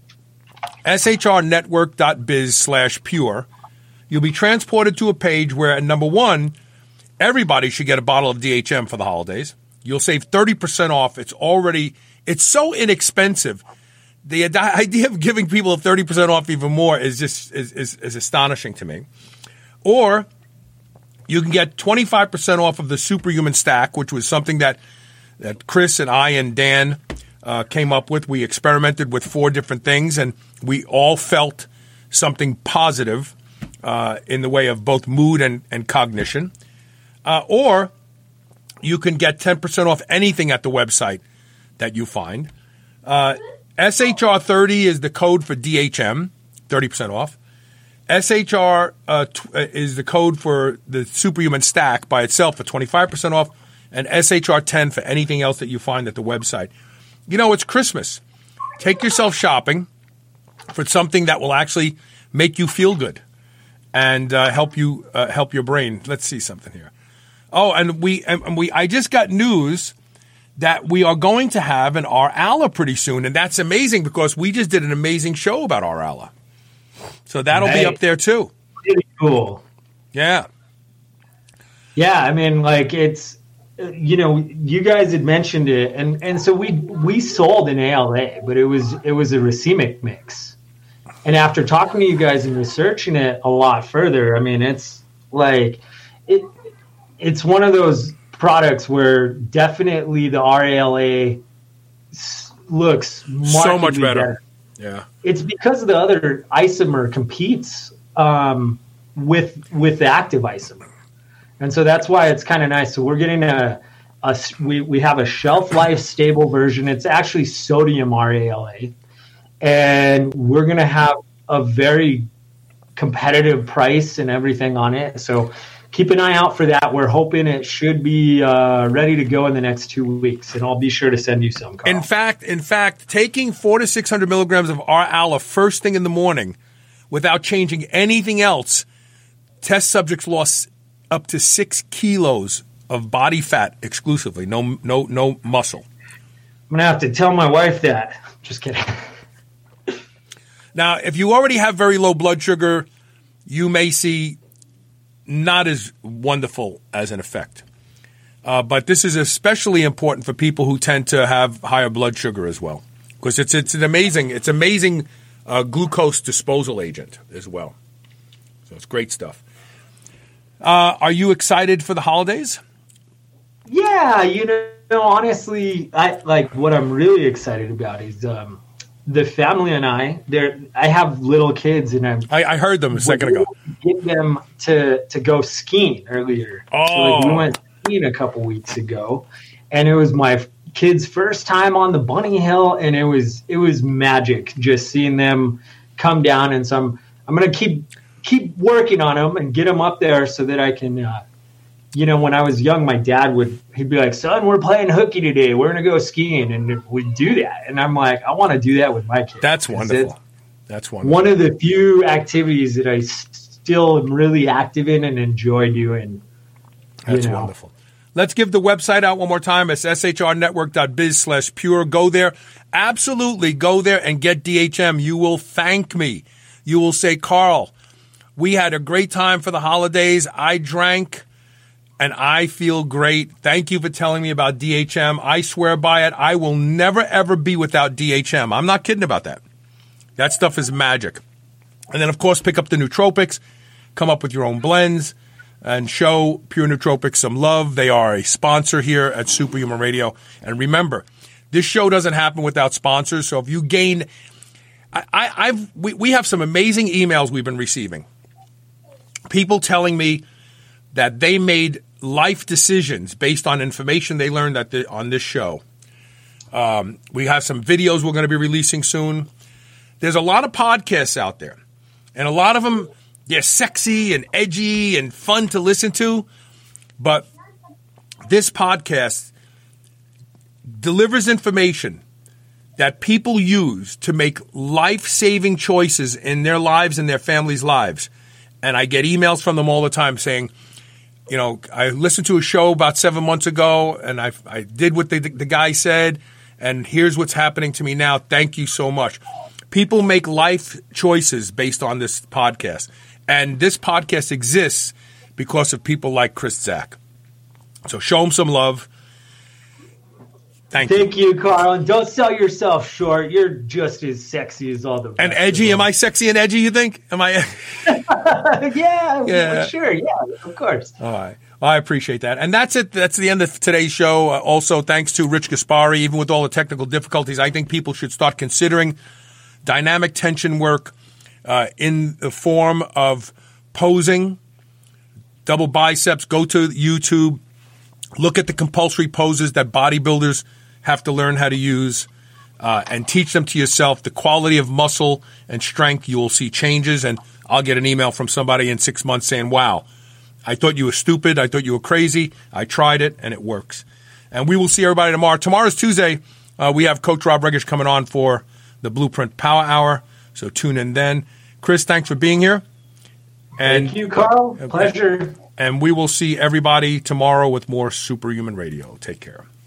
shrnetwork.biz slash pure, you'll be transported to a page where, number one, everybody should get a bottle of D H M for the holidays. You'll save thirty percent off. It's already, it's so inexpensive. The idea of giving people thirty percent off even more is just is, is, is astonishing to me. Or you can get twenty-five percent off of the Superhuman Stack, which was something that, that Chris and I and Dan uh, came up with. We experimented with four different things, and we all felt something positive uh, in the way of both mood and, and cognition. Uh, or you can get ten percent off anything at the website that you find. Uh, S H R thirty is the code for D H M, thirty percent off. S H R uh, t- is the code for the Superhuman Stack by itself for twenty-five percent off, and S H R ten for anything else that you find at the website. You know, it's Christmas. Take yourself shopping for something that will actually make you feel good and uh, help you uh, help your brain. Let's see something here. Oh, and we and we I just got news that we are going to have an R-Alla pretty soon, and that's amazing because we just did an amazing show about R-Alla. So that'll Hey, be up there too. Really cool. Yeah. Yeah, I mean, like it's, you know, you guys had mentioned it, and, and so we we sold an A L A, but it was it was a racemic mix. And after talking to you guys and researching it a lot further, I mean, it's like it it's one of those products where definitely the R A L A looks So much markedly better. Yeah. It's because the other isomer competes um, with with the active isomer, and so that's why it's kind of nice. So we're getting a, a we we have a shelf life stable version. It's actually sodium R A L A, and we're gonna have a very competitive price and everything on it. So keep an eye out for that. We're hoping it should be uh, ready to go in the next two weeks, and I'll be sure to send you some, Carl. In fact, in fact, taking four to six hundred milligrams of R-Alla first thing in the morning, without changing anything else, test subjects lost up to six kilos of body fat exclusively, no, no, no muscle. I'm gonna have to tell my wife that. Just kidding. Now, if you already have very low blood sugar, you may see not as wonderful as an effect. Uh, but this is especially important for people who tend to have higher blood sugar as well, because it's it's an amazing it's amazing uh, glucose disposal agent as well. So it's great stuff. Uh, are you excited for the holidays? Yeah, you know, honestly, I like what I'm really excited about is um, the family and I. There, I have little kids, and I'm. I, I heard them a second ago. get them to to go skiing earlier. Oh. So like we went skiing a couple weeks ago, and it was my kids' first time on the bunny hill, and it was it was magic just seeing them come down. And so I'm I'm gonna keep keep working on them and get them up there so that I can. Uh, you know, when I was young, my dad would he'd be like, "Son, we're playing hooky today. We're gonna go skiing," and we'd do that. And I'm like, I want to do that with my kids. That's wonderful. That's wonderful. One of the few activities that I still am really active in and enjoy doing. That's know. wonderful. Let's give the website out one more time. It's shrnetwork.biz slash pure. Go there. Absolutely go there and get D H M. You will thank me. You will say, Carl, we had a great time for the holidays. I drank and I feel great. Thank you for telling me about D H M. I swear by it. I will never, ever be without D H M. I'm not kidding about that. That stuff is magic. And then, of course, pick up the nootropics. Come up with your own blends. And show Pure Nootropics some love. They are a sponsor here at Superhuman Radio. And remember, this show doesn't happen without sponsors. So if you gain, I, I, I've we, we have some amazing emails we've been receiving. People telling me that they made life decisions based on information they learned at the, on this show. Um, we have some videos we're going to be releasing soon. There's a lot of podcasts out there, and a lot of them. They're sexy and edgy and fun to listen to, but this podcast delivers information that people use to make life-saving choices in their lives and their families' lives. And I get emails from them all the time saying, you know, I listened to a show about seven months ago, and I, I did what the, the guy said, and here's what's happening to me now. Thank you so much. People make life choices based on this podcast. And this podcast exists because of people like Chris Zach. So show him some love. Thank, Thank you. you, Carl. And don't sell yourself short. You're just as sexy as all the rest. And edgy. Am I sexy and edgy, you think? Am I? yeah, yeah. Sure. Yeah, of course. All right. Well, I appreciate that. And that's it. That's the end of today's show. Uh, also, thanks to Rich Gaspari. Even with all the technical difficulties, I think people should start considering dynamic tension work uh, in the form of posing, double biceps. Go to YouTube. Look at the compulsory poses that bodybuilders have to learn how to use uh, and teach them to yourself. The quality of muscle and strength, you will see changes. And I'll get an email from somebody in six months saying, wow, I thought you were stupid. I thought you were crazy. I tried it, and it works. And we will see everybody tomorrow. Tomorrow's Tuesday. Uh, we have Coach Rob Regish coming on for the Blueprint Power Hour. So tune in then. Chris, thanks for being here. And, Thank you, Carl. Pleasure. And we will see everybody tomorrow with more Superhuman Radio. Take care.